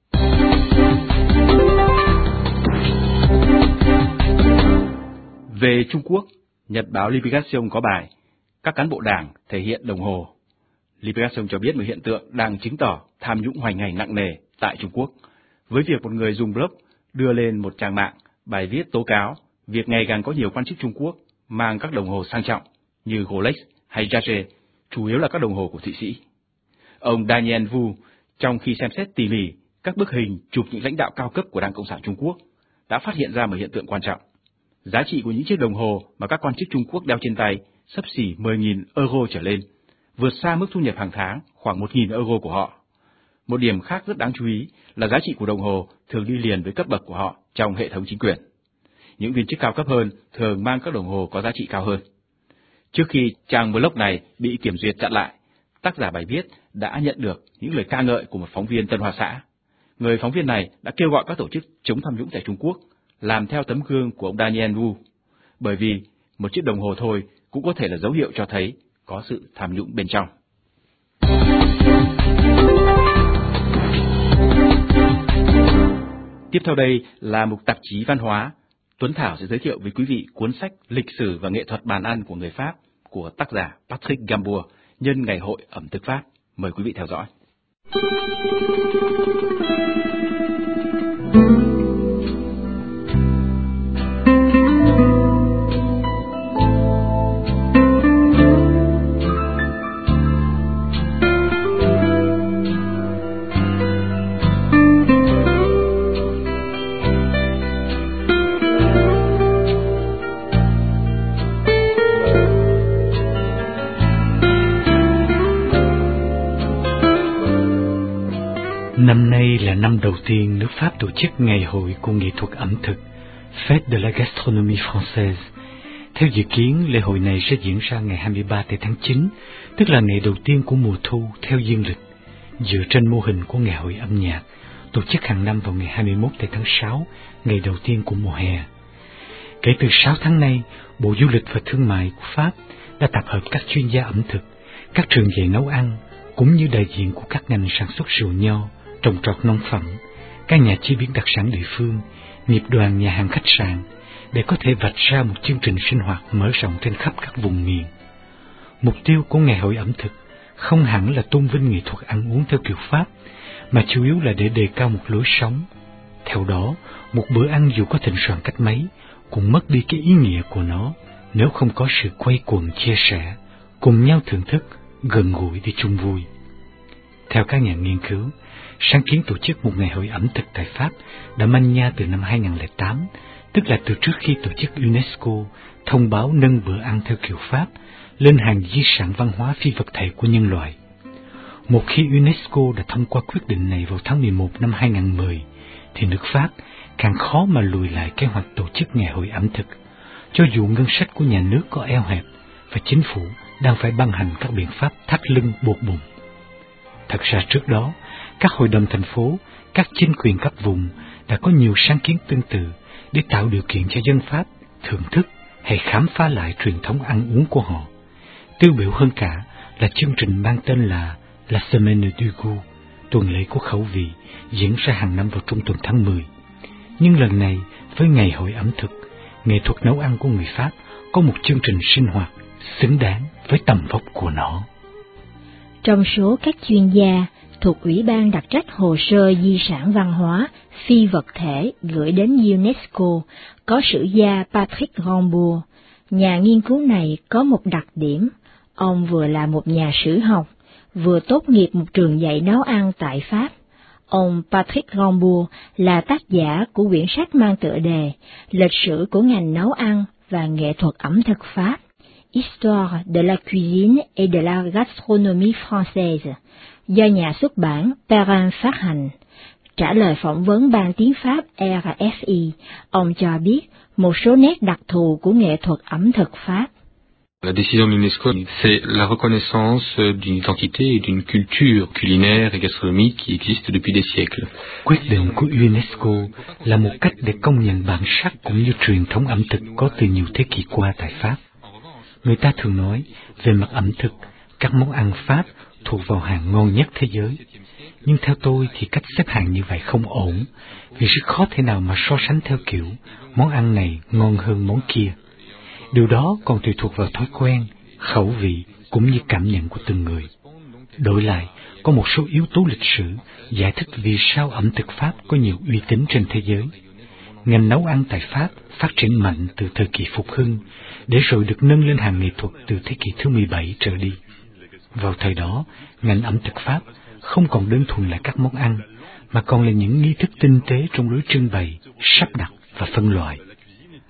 Về Trung Quốc, Nhật báo Libération có bài các cán bộ đảng thể hiện đồng hồ. Libération cho biết một hiện tượng đang chứng tỏ tham nhũng hoành hành nặng nề tại Trung Quốc, với việc một người dùng blog đưa lên một trang mạng bài viết tố cáo việc ngày càng có nhiều quan chức Trung Quốc mang các đồng hồ sang trọng như Rolex hay Jaeger, chủ yếu là các đồng hồ của Thụy Sĩ. Ông Daniel Wu, trong khi xem xét tỉ mỉ các bức hình chụp những lãnh đạo cao cấp của Đảng Cộng sản Trung Quốc, đã phát hiện ra một hiện tượng quan trọng. Giá trị của những chiếc đồng hồ mà các quan chức Trung Quốc đeo trên tay xấp xỉ mười nghìn euro trở lên, vượt xa mức thu nhập hàng tháng khoảng một nghìn euro của họ. Một điểm khác rất đáng chú ý là giá trị của đồng hồ thường đi liền với cấp bậc của họ trong hệ thống chính quyền. Những viên chức cao cấp hơn thường mang các đồng hồ có giá trị cao hơn. Trước khi trang blog này bị kiểm duyệt chặn lại, tác giả bài viết đã nhận được những lời ca ngợi của một phóng viên Tân Hoa Xã. Người phóng viên này đã kêu gọi các tổ chức chống tham nhũng tại Trung Quốc làm theo tấm gương của ông Daniel Wu, bởi vì một chiếc đồng hồ thôi cũng có thể là dấu hiệu cho thấy có sự tham nhũng bên trong. Tiếp theo đây là mục tạp chí văn hóa. Tuấn Thảo sẽ giới thiệu với quý vị cuốn sách Lịch sử và nghệ thuật bàn ăn của người Pháp của tác giả Patrick Gambour nhân ngày hội ẩm thực Pháp. Mời quý vị theo dõi. Năm nay là năm đầu tiên nước Pháp tổ chức Ngày hội của nghệ thuật ẩm thực, Fête de la Gastronomie Française. Theo dự kiến, lễ hội này sẽ diễn ra ngày hai mươi ba tháng chín, tức là ngày đầu tiên của mùa thu theo dương lịch, dựa trên mô hình của ngày hội âm nhạc, tổ chức hàng năm vào ngày hai mươi mốt tháng sáu, ngày đầu tiên của mùa hè. Kể từ sáu tháng nay, Bộ Du lịch và Thương mại của Pháp đã tập hợp các chuyên gia ẩm thực, các trường dạy nấu ăn, cũng như đại diện của các ngành sản xuất rượu nho, trồng trọt nông phẩm, các nhà chế biến đặc sản địa phương, nghiệp đoàn nhà hàng khách sạn, để có thể vạch ra một chương trình sinh hoạt mở rộng trên khắp các vùng miền. Mục tiêu của ngày hội ẩm thực không hẳn là tôn vinh nghệ thuật ăn uống theo kiểu Pháp, mà chủ yếu là để đề cao một lối sống. Theo đó, một bữa ăn dù có thịnh soạn cách mấy, cũng mất đi cái ý nghĩa của nó nếu không có sự quây quần chia sẻ, cùng nhau thưởng thức, gần gũi để chung vui. Theo các nhà nghiên cứu, sáng kiến tổ chức một ngày hội ẩm thực tại Pháp đã manh nha từ năm hai nghìn không trăm lẻ tám, tức là từ trước khi tổ chức UNESCO thông báo nâng bữa ăn theo kiểu Pháp lên hàng di sản văn hóa phi vật thể của nhân loại. Một khi UNESCO đã thông qua quyết định này vào tháng mười một năm hai nghìn không trăm mười, thì nước Pháp càng khó mà lùi lại kế hoạch tổ chức ngày hội ẩm thực, cho dù ngân sách của nhà nước có eo hẹp và chính phủ đang phải ban hành các biện pháp thắt lưng buộc bụng. Thật ra trước đó, các hội đồng thành phố, các chính quyền cấp vùng đã có nhiều sáng kiến tương tự để tạo điều kiện cho dân Pháp thưởng thức hay khám phá lại truyền thống ăn uống của họ. Tiêu biểu hơn cả là chương trình mang tên là La Semaine du Goût, tuần lễ của khẩu vị, diễn ra hàng năm vào trung tuần tháng mười. Nhưng lần này, với ngày hội ẩm thực, nghệ thuật nấu ăn của người Pháp có một chương trình sinh hoạt xứng đáng với tầm vóc của nó. Trong số các chuyên gia thuộc Ủy ban đặc trách hồ sơ di sản văn hóa phi vật thể gửi đến UNESCO có sử gia Patrick Gambour. Nhà nghiên cứu này có một đặc điểm, ông vừa là một nhà sử học, vừa tốt nghiệp một trường dạy nấu ăn tại Pháp. Ông Patrick Gambour là tác giả của quyển sách mang tựa đề Lịch sử của ngành nấu ăn và nghệ thuật ẩm thực Pháp, Histoire de la cuisine et de la gastronomie française, do nhà xuất bản Perrin phát hành. Trả lời phỏng vấn ban tiếng Pháp R F I, ông cho biết một số nét đặc thù của nghệ thuật ẩm thực Pháp. La décision de l'UNESCO, c'est la reconnaissance d'une identité et d'une culture culinaire et gastronomique qui existe depuis des siècles. Quyết định của UNESCO là một cách để công nhận bản sắc cũng như truyền thống ẩm thực có từ nhiều thế kỷ qua tại Pháp. Người ta thường nói, về mặt ẩm thực, các món ăn Pháp thuộc vào hàng ngon nhất thế giới. Nhưng theo tôi thì cách xếp hạng như vậy không ổn, vì rất khó thể nào mà so sánh theo kiểu món ăn này ngon hơn món kia. Điều đó còn tùy thuộc vào thói quen, khẩu vị cũng như cảm nhận của từng người. Đổi lại, có một số yếu tố lịch sử giải thích vì sao ẩm thực Pháp có nhiều uy tín trên thế giới. Ngành nấu ăn tại Pháp phát triển mạnh từ thời kỳ phục hưng, để rồi được nâng lên hàng nghệ thuật từ thế kỷ thứ mười bảy trở đi. Vào thời đó, ngành ẩm thực Pháp không còn đơn thuần là các món ăn, mà còn là những nghi thức tinh tế trong lối trưng bày, sắp đặt và phân loại.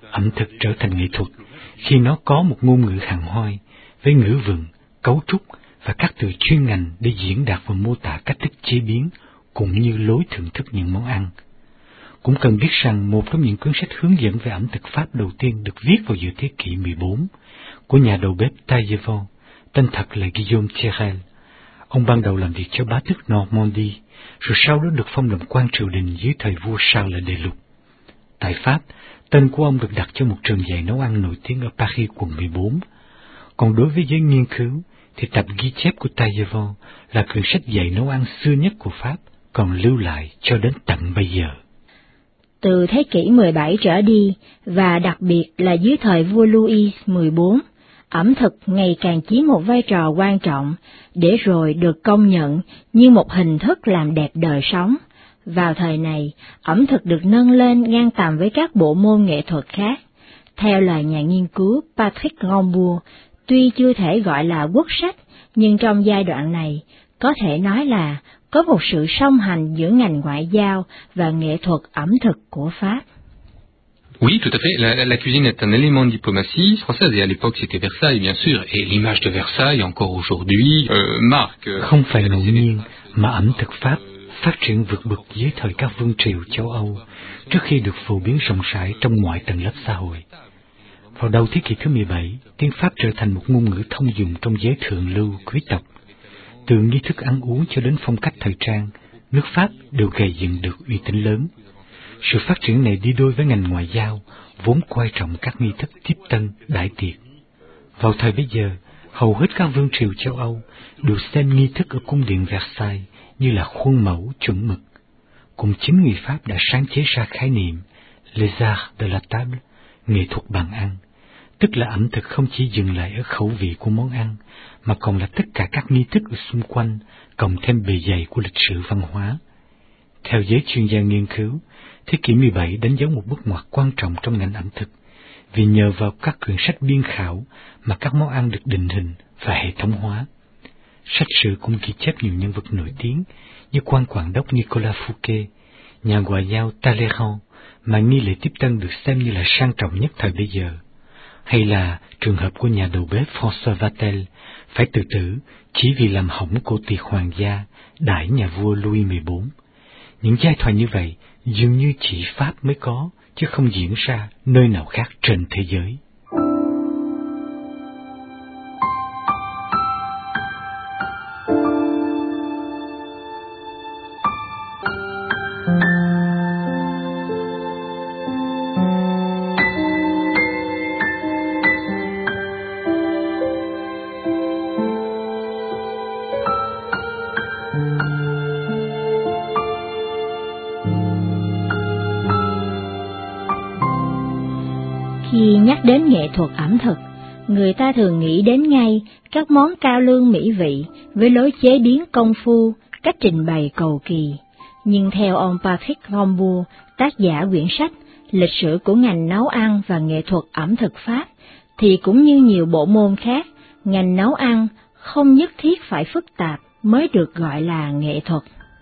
ẩm thực trở thành nghệ thuật khi nó có một ngôn ngữ hàn hoi với ngữ vựng, cấu trúc và các từ chuyên ngành để diễn đạt và mô tả cách thức chế biến cũng như lối thưởng thức những món ăn. Cũng cần biết rằng một trong những cuốn sách hướng dẫn về ẩm thực Pháp đầu tiên được viết vào giữa thế kỷ mười bốn của nhà đầu bếp Taillevent, tên thật là Guillaume Tirel. Ông ban đầu làm việc cho bá tước Normandy, rồi sau đó được phong làm quan triều đình dưới thời vua Charles Đệ Lục. Tại Pháp, tên của ông được đặt cho một trường dạy nấu ăn nổi tiếng ở Paris quận mười bốn. Còn đối với giới nghiên cứu, thì tập ghi chép của Taillevent là quyển sách dạy nấu ăn xưa nhất của Pháp, còn lưu lại cho đến tận bây giờ. Từ thế kỷ mười bảy trở đi, và đặc biệt là dưới thời vua Louis mười bốn, ẩm thực ngày càng chiếm một vai trò quan trọng, để rồi được công nhận như một hình thức làm đẹp đời sống. Vào thời này, ẩm thực được nâng lên ngang tầm với các bộ môn nghệ thuật khác. Theo lời nhà nghiên cứu Patrick Rambourg, tuy chưa thể gọi là quốc sách, nhưng trong giai đoạn này, có thể nói là có một sự song hành giữa ngành ngoại giao và nghệ thuật ẩm thực của Pháp. Oui, tout à fait. La, la cuisine est un élément de diplomatie française, et à l'époque c'était Versailles, bien sûr, et l'image de Versailles, encore aujourd'hui, euh, marque... Không phải ngẫu nhiên mà ẩm thực Pháp phát triển vượt bậc dưới thời các vương triều châu Âu, trước khi được phổ biến rộng rãi trong mọi tầng lớp xã hội. Vào đầu thế kỷ thứ mười bảy, tiếng Pháp trở thành một ngôn ngữ thông dụng trong giới thượng lưu, quý tộc. Từ nghi thức ăn uống cho đến phong cách thời trang, nước Pháp đều gây dựng được uy tín lớn. Sự phát triển này đi đôi với ngành ngoại giao, vốn coi trọng các nghi thức tiếp tân, đại tiệc. Vào thời bấy giờ, hầu hết các vương triều châu Âu đều xem nghi thức ở cung điện Versailles như là khuôn mẫu chuẩn mực. Cũng chính người Pháp đã sáng chế ra khái niệm les arts de la table, nghệ thuật bàn ăn, tức là ẩm thực không chỉ dừng lại ở khẩu vị của món ăn, mà còn là tất cả các nghi thức ở xung quanh, cộng thêm bề dày của lịch sử văn hóa. Theo giới chuyên gia nghiên cứu, thế kỷ mười bảy đánh dấu một bước ngoặt quan trọng trong ngành ẩm thực, vì nhờ vào các quyển sách biên khảo mà các món ăn được định hình và hệ thống hóa. Sách sử cũng ghi chép nhiều nhân vật nổi tiếng như quan quản đốc Nicolas Fouquet, nhà ngoại giao Talleyrand mà nghi lễ tiếp tân được xem như là sang trọng nhất thời bấy giờ, hay là trường hợp của nhà đầu bếp François Vatel phải tự tử chỉ vì làm hỏng cô tiệc hoàng gia đãi nhà vua Louis mười bốn. Những giai thoại như vậy dường như chỉ Pháp mới có, chứ không diễn ra nơi nào khác trên thế giới. Khi nhắc đến nghệ thuật ẩm thực, người ta thường nghĩ đến ngay các món cao lương mỹ vị với lối chế biến công phu, cách trình bày cầu kỳ. Nhưng theo ông Patrick Rambourg, tác giả quyển sách Lịch sử của ngành nấu ăn và nghệ thuật ẩm thực Pháp, thì cũng như nhiều bộ môn khác, ngành nấu ăn không nhất thiết phải phức tạp mới được gọi là nghệ thuật.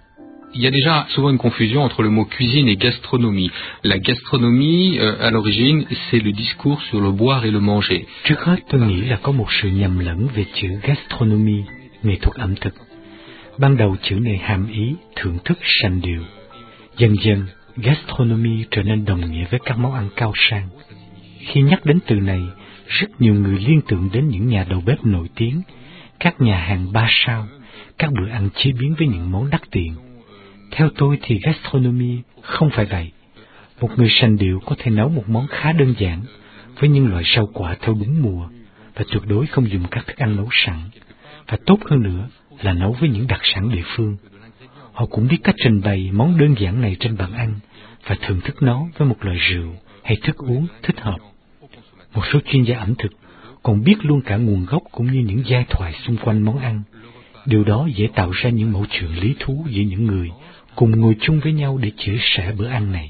Il y a déjà souvent une confusion entre le mot cuisine et gastronomie. La gastronomie, euh, à l'origine, c'est le discours sur le boire et le manger. Trước hết tôi nghĩ là có một sự nhầm lẫn về chữ gastronomie, nghệ thuật ẩm thực. Ban đầu chữ này hàm ý thưởng thức sành điệu. Dần dần, gastronomie trở nên đồng nghĩa với các món ăn cao sang. Khi nhắc đến từ này, rất nhiều người liên tưởng đến những nhà đầu bếp nổi tiếng, các nhà hàng ba sao, các bữa ăn chế biến với những món đắt tiền. Theo tôi thì gastronomie không phải vậy. Một người sành điệu có thể nấu một món khá đơn giản, với những loại rau quả theo đúng mùa, và tuyệt đối không dùng các thức ăn nấu sẵn, và tốt hơn nữa là nấu với những đặc sản địa phương. Họ cũng biết cách trình bày món đơn giản này trên bàn ăn, và thưởng thức nó với một loại rượu hay thức uống thích hợp. Một số chuyên gia ẩm thực còn biết luôn cả nguồn gốc cũng như những giai thoại xung quanh món ăn. Điều đó dễ tạo ra những mẩu chuyện lý thú giữa những người cùng ngồi chung với nhau để chia sẻ bữa ăn này.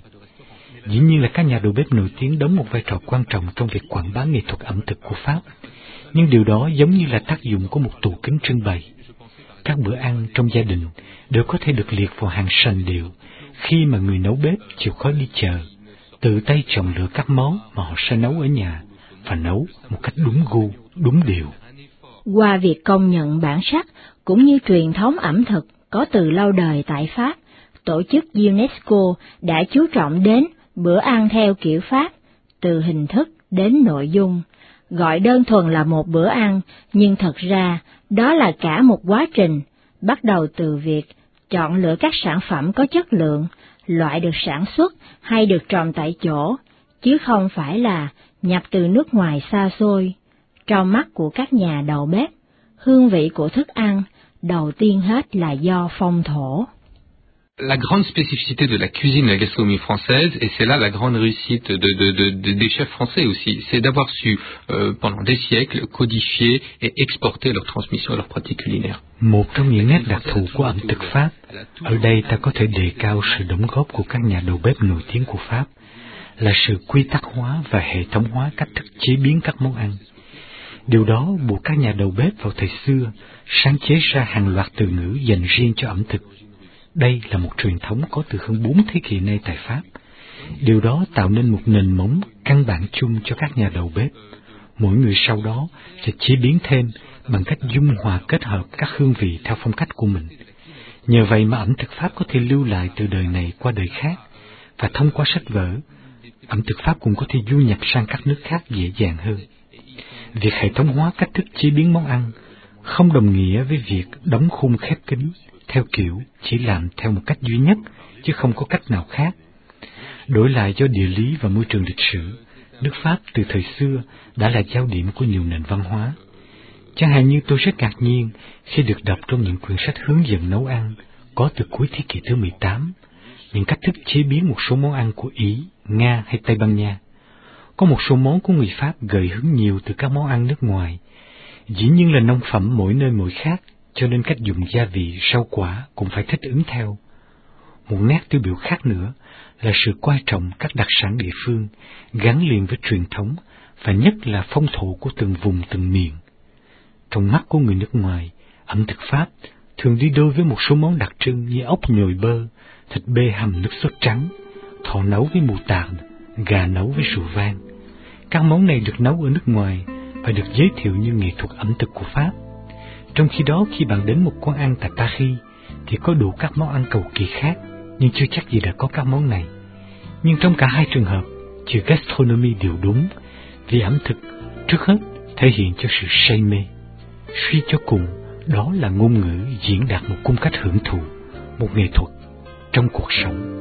Dĩ nhiên là các nhà đầu bếp nổi tiếng đóng một vai trò quan trọng trong việc quảng bá nghệ thuật ẩm thực của Pháp, nhưng điều đó giống như là tác dụng của một tủ kính trưng bày. Các bữa ăn trong gia đình đều có thể được liệt vào hàng sành điệu khi mà người nấu bếp chịu khó đi chờ, tự tay chọn lựa các món mà họ sẽ nấu ở nhà và nấu một cách đúng gu, đúng điều. Qua việc công nhận bản sắc cũng như truyền thống ẩm thực có từ lâu đời tại Pháp, tổ chức UNESCO đã chú trọng đến bữa ăn theo kiểu Pháp, từ hình thức đến nội dung. Gọi đơn thuần là một bữa ăn, nhưng thật ra đó là cả một quá trình, bắt đầu từ việc chọn lựa các sản phẩm có chất lượng, loại được sản xuất hay được trồng tại chỗ, chứ không phải là nhập từ nước ngoài xa xôi. Trong mắt của các nhà đầu bếp, hương vị của thức ăn đầu tiên hết là do phong thổ. La grande spécificité de la cuisine de la gastronomie française, et c'est là la grande réussite de, de, de, de, des chefs français aussi, c'est d'avoir su, euh, pendant des siècles, codifier et exporter leur transmission et leurs pratiques culinaires. Một trong những nét đặc thù của ẩm thực Pháp, ở đây ta có thể đề cao sự đóng góp của các nhà đầu bếp nổi tiếng của Pháp, là sự quy tắc hóa và hệ thống hóa cách thức chế biến các món ăn. Điều đó buộc các nhà đầu bếp vào thời xưa sáng chế ra hàng loạt từ ngữ dành riêng cho ẩm thực. Đây là một truyền thống có từ hơn bốn thế kỷ nay tại Pháp. Điều đó tạo nên một nền móng căn bản chung cho các nhà đầu bếp. Mỗi người sau đó sẽ chế biến thêm bằng cách dung hòa kết hợp các hương vị theo phong cách của mình. Nhờ vậy mà ẩm thực Pháp có thể lưu lại từ đời này qua đời khác, và thông qua sách vở, ẩm thực Pháp cũng có thể du nhập sang các nước khác dễ dàng hơn. Việc hệ thống hóa cách thức chế biến món ăn không đồng nghĩa với việc đóng khung khép kín, theo kiểu chỉ làm theo một cách duy nhất, chứ không có cách nào khác. Đổi lại do địa lý và môi trường lịch sử, nước Pháp từ thời xưa đã là giao điểm của nhiều nền văn hóa. Chẳng hạn như tôi rất ngạc nhiên khi được đọc trong những quyển sách hướng dẫn nấu ăn có từ cuối thế kỷ thứ mười tám, những cách thức chế biến một số món ăn của Ý, Nga hay Tây Ban Nha. Có một số món của người Pháp gợi hứng nhiều từ các món ăn nước ngoài. Dĩ nhiên là nông phẩm mỗi nơi mỗi khác, cho nên cách dùng gia vị, rau quả cũng phải thích ứng theo. Một nét tiêu biểu khác nữa là sự coi trọng các đặc sản địa phương gắn liền với truyền thống và nhất là phong thổ của từng vùng từng miền. Trong mắt của người nước ngoài, ẩm thực Pháp thường đi đôi với một số món đặc trưng như ốc nhồi bơ, thịt bê hầm nước sốt trắng, thỏ nấu với mù tạt, gà nấu với rượu vang. Các món này được nấu ở nước ngoài và được giới thiệu như nghệ thuật ẩm thực của Pháp. Trong khi đó, khi bạn đến một quán ăn tại Paris thì có đủ các món ăn cầu kỳ khác, nhưng chưa chắc gì đã có các món này. Nhưng trong cả hai trường hợp, chữ gastronomie đều đúng, vì ẩm thực trước hết thể hiện cho sự say mê. Suy cho cùng, đó là ngôn ngữ diễn đạt một cung cách hưởng thụ, một nghệ thuật trong cuộc sống.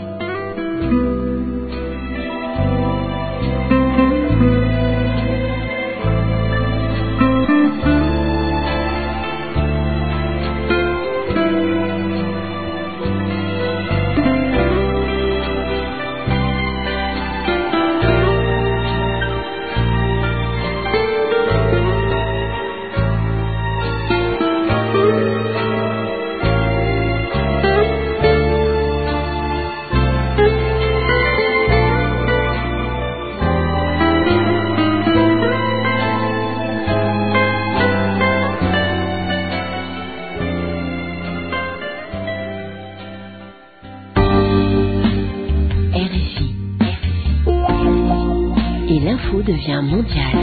Devient mondial.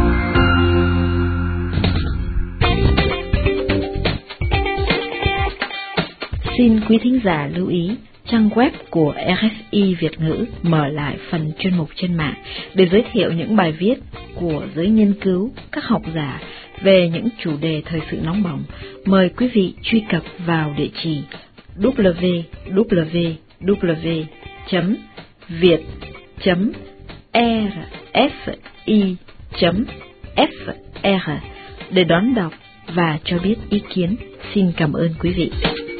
Xin quý thính giả lưu ý, trang web của rờ ép i Việt ngữ mở lại phần chuyên mục trên mạng để giới thiệu những bài viết của giới nghiên cứu, các học giả về những chủ đề thời sự nóng bỏng. Mời quý vị truy cập vào địa chỉ w w w chấm việt chấm r f i chấm f r để đón đọc và cho biết ý kiến. Xin cảm ơn quý vị.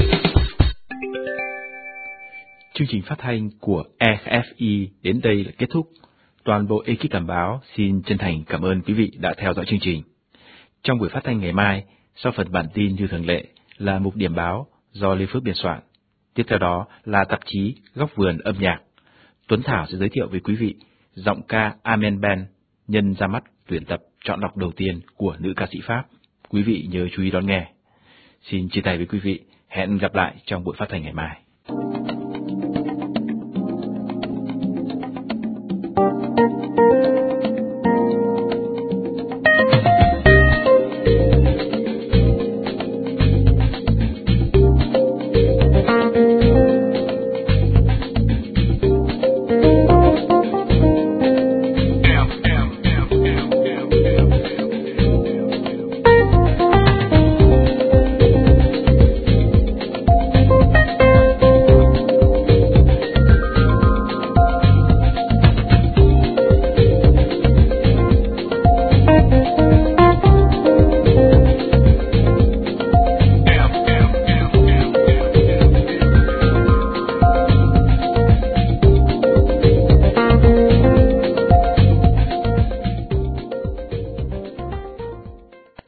Chương trình phát thanh của rờ ép i đến đây là kết thúc. Toàn bộ ekip làm báo xin chân thành cảm ơn quý vị đã theo dõi chương trình. Trong buổi phát thanh ngày mai, sau phần bản tin như thường lệ là mục điểm báo do Lê Phước biên soạn. Tiếp theo đó là tạp chí Góc vườn âm nhạc. Tuấn Thảo sẽ giới thiệu với quý vị giọng ca Amen Band nhân ra mắt tuyển tập chọn lọc đầu tiên của nữ ca sĩ Pháp. Quý vị nhớ chú ý đón nghe. Xin chia tay với quý vị. Hẹn gặp lại trong buổi phát thanh ngày mai.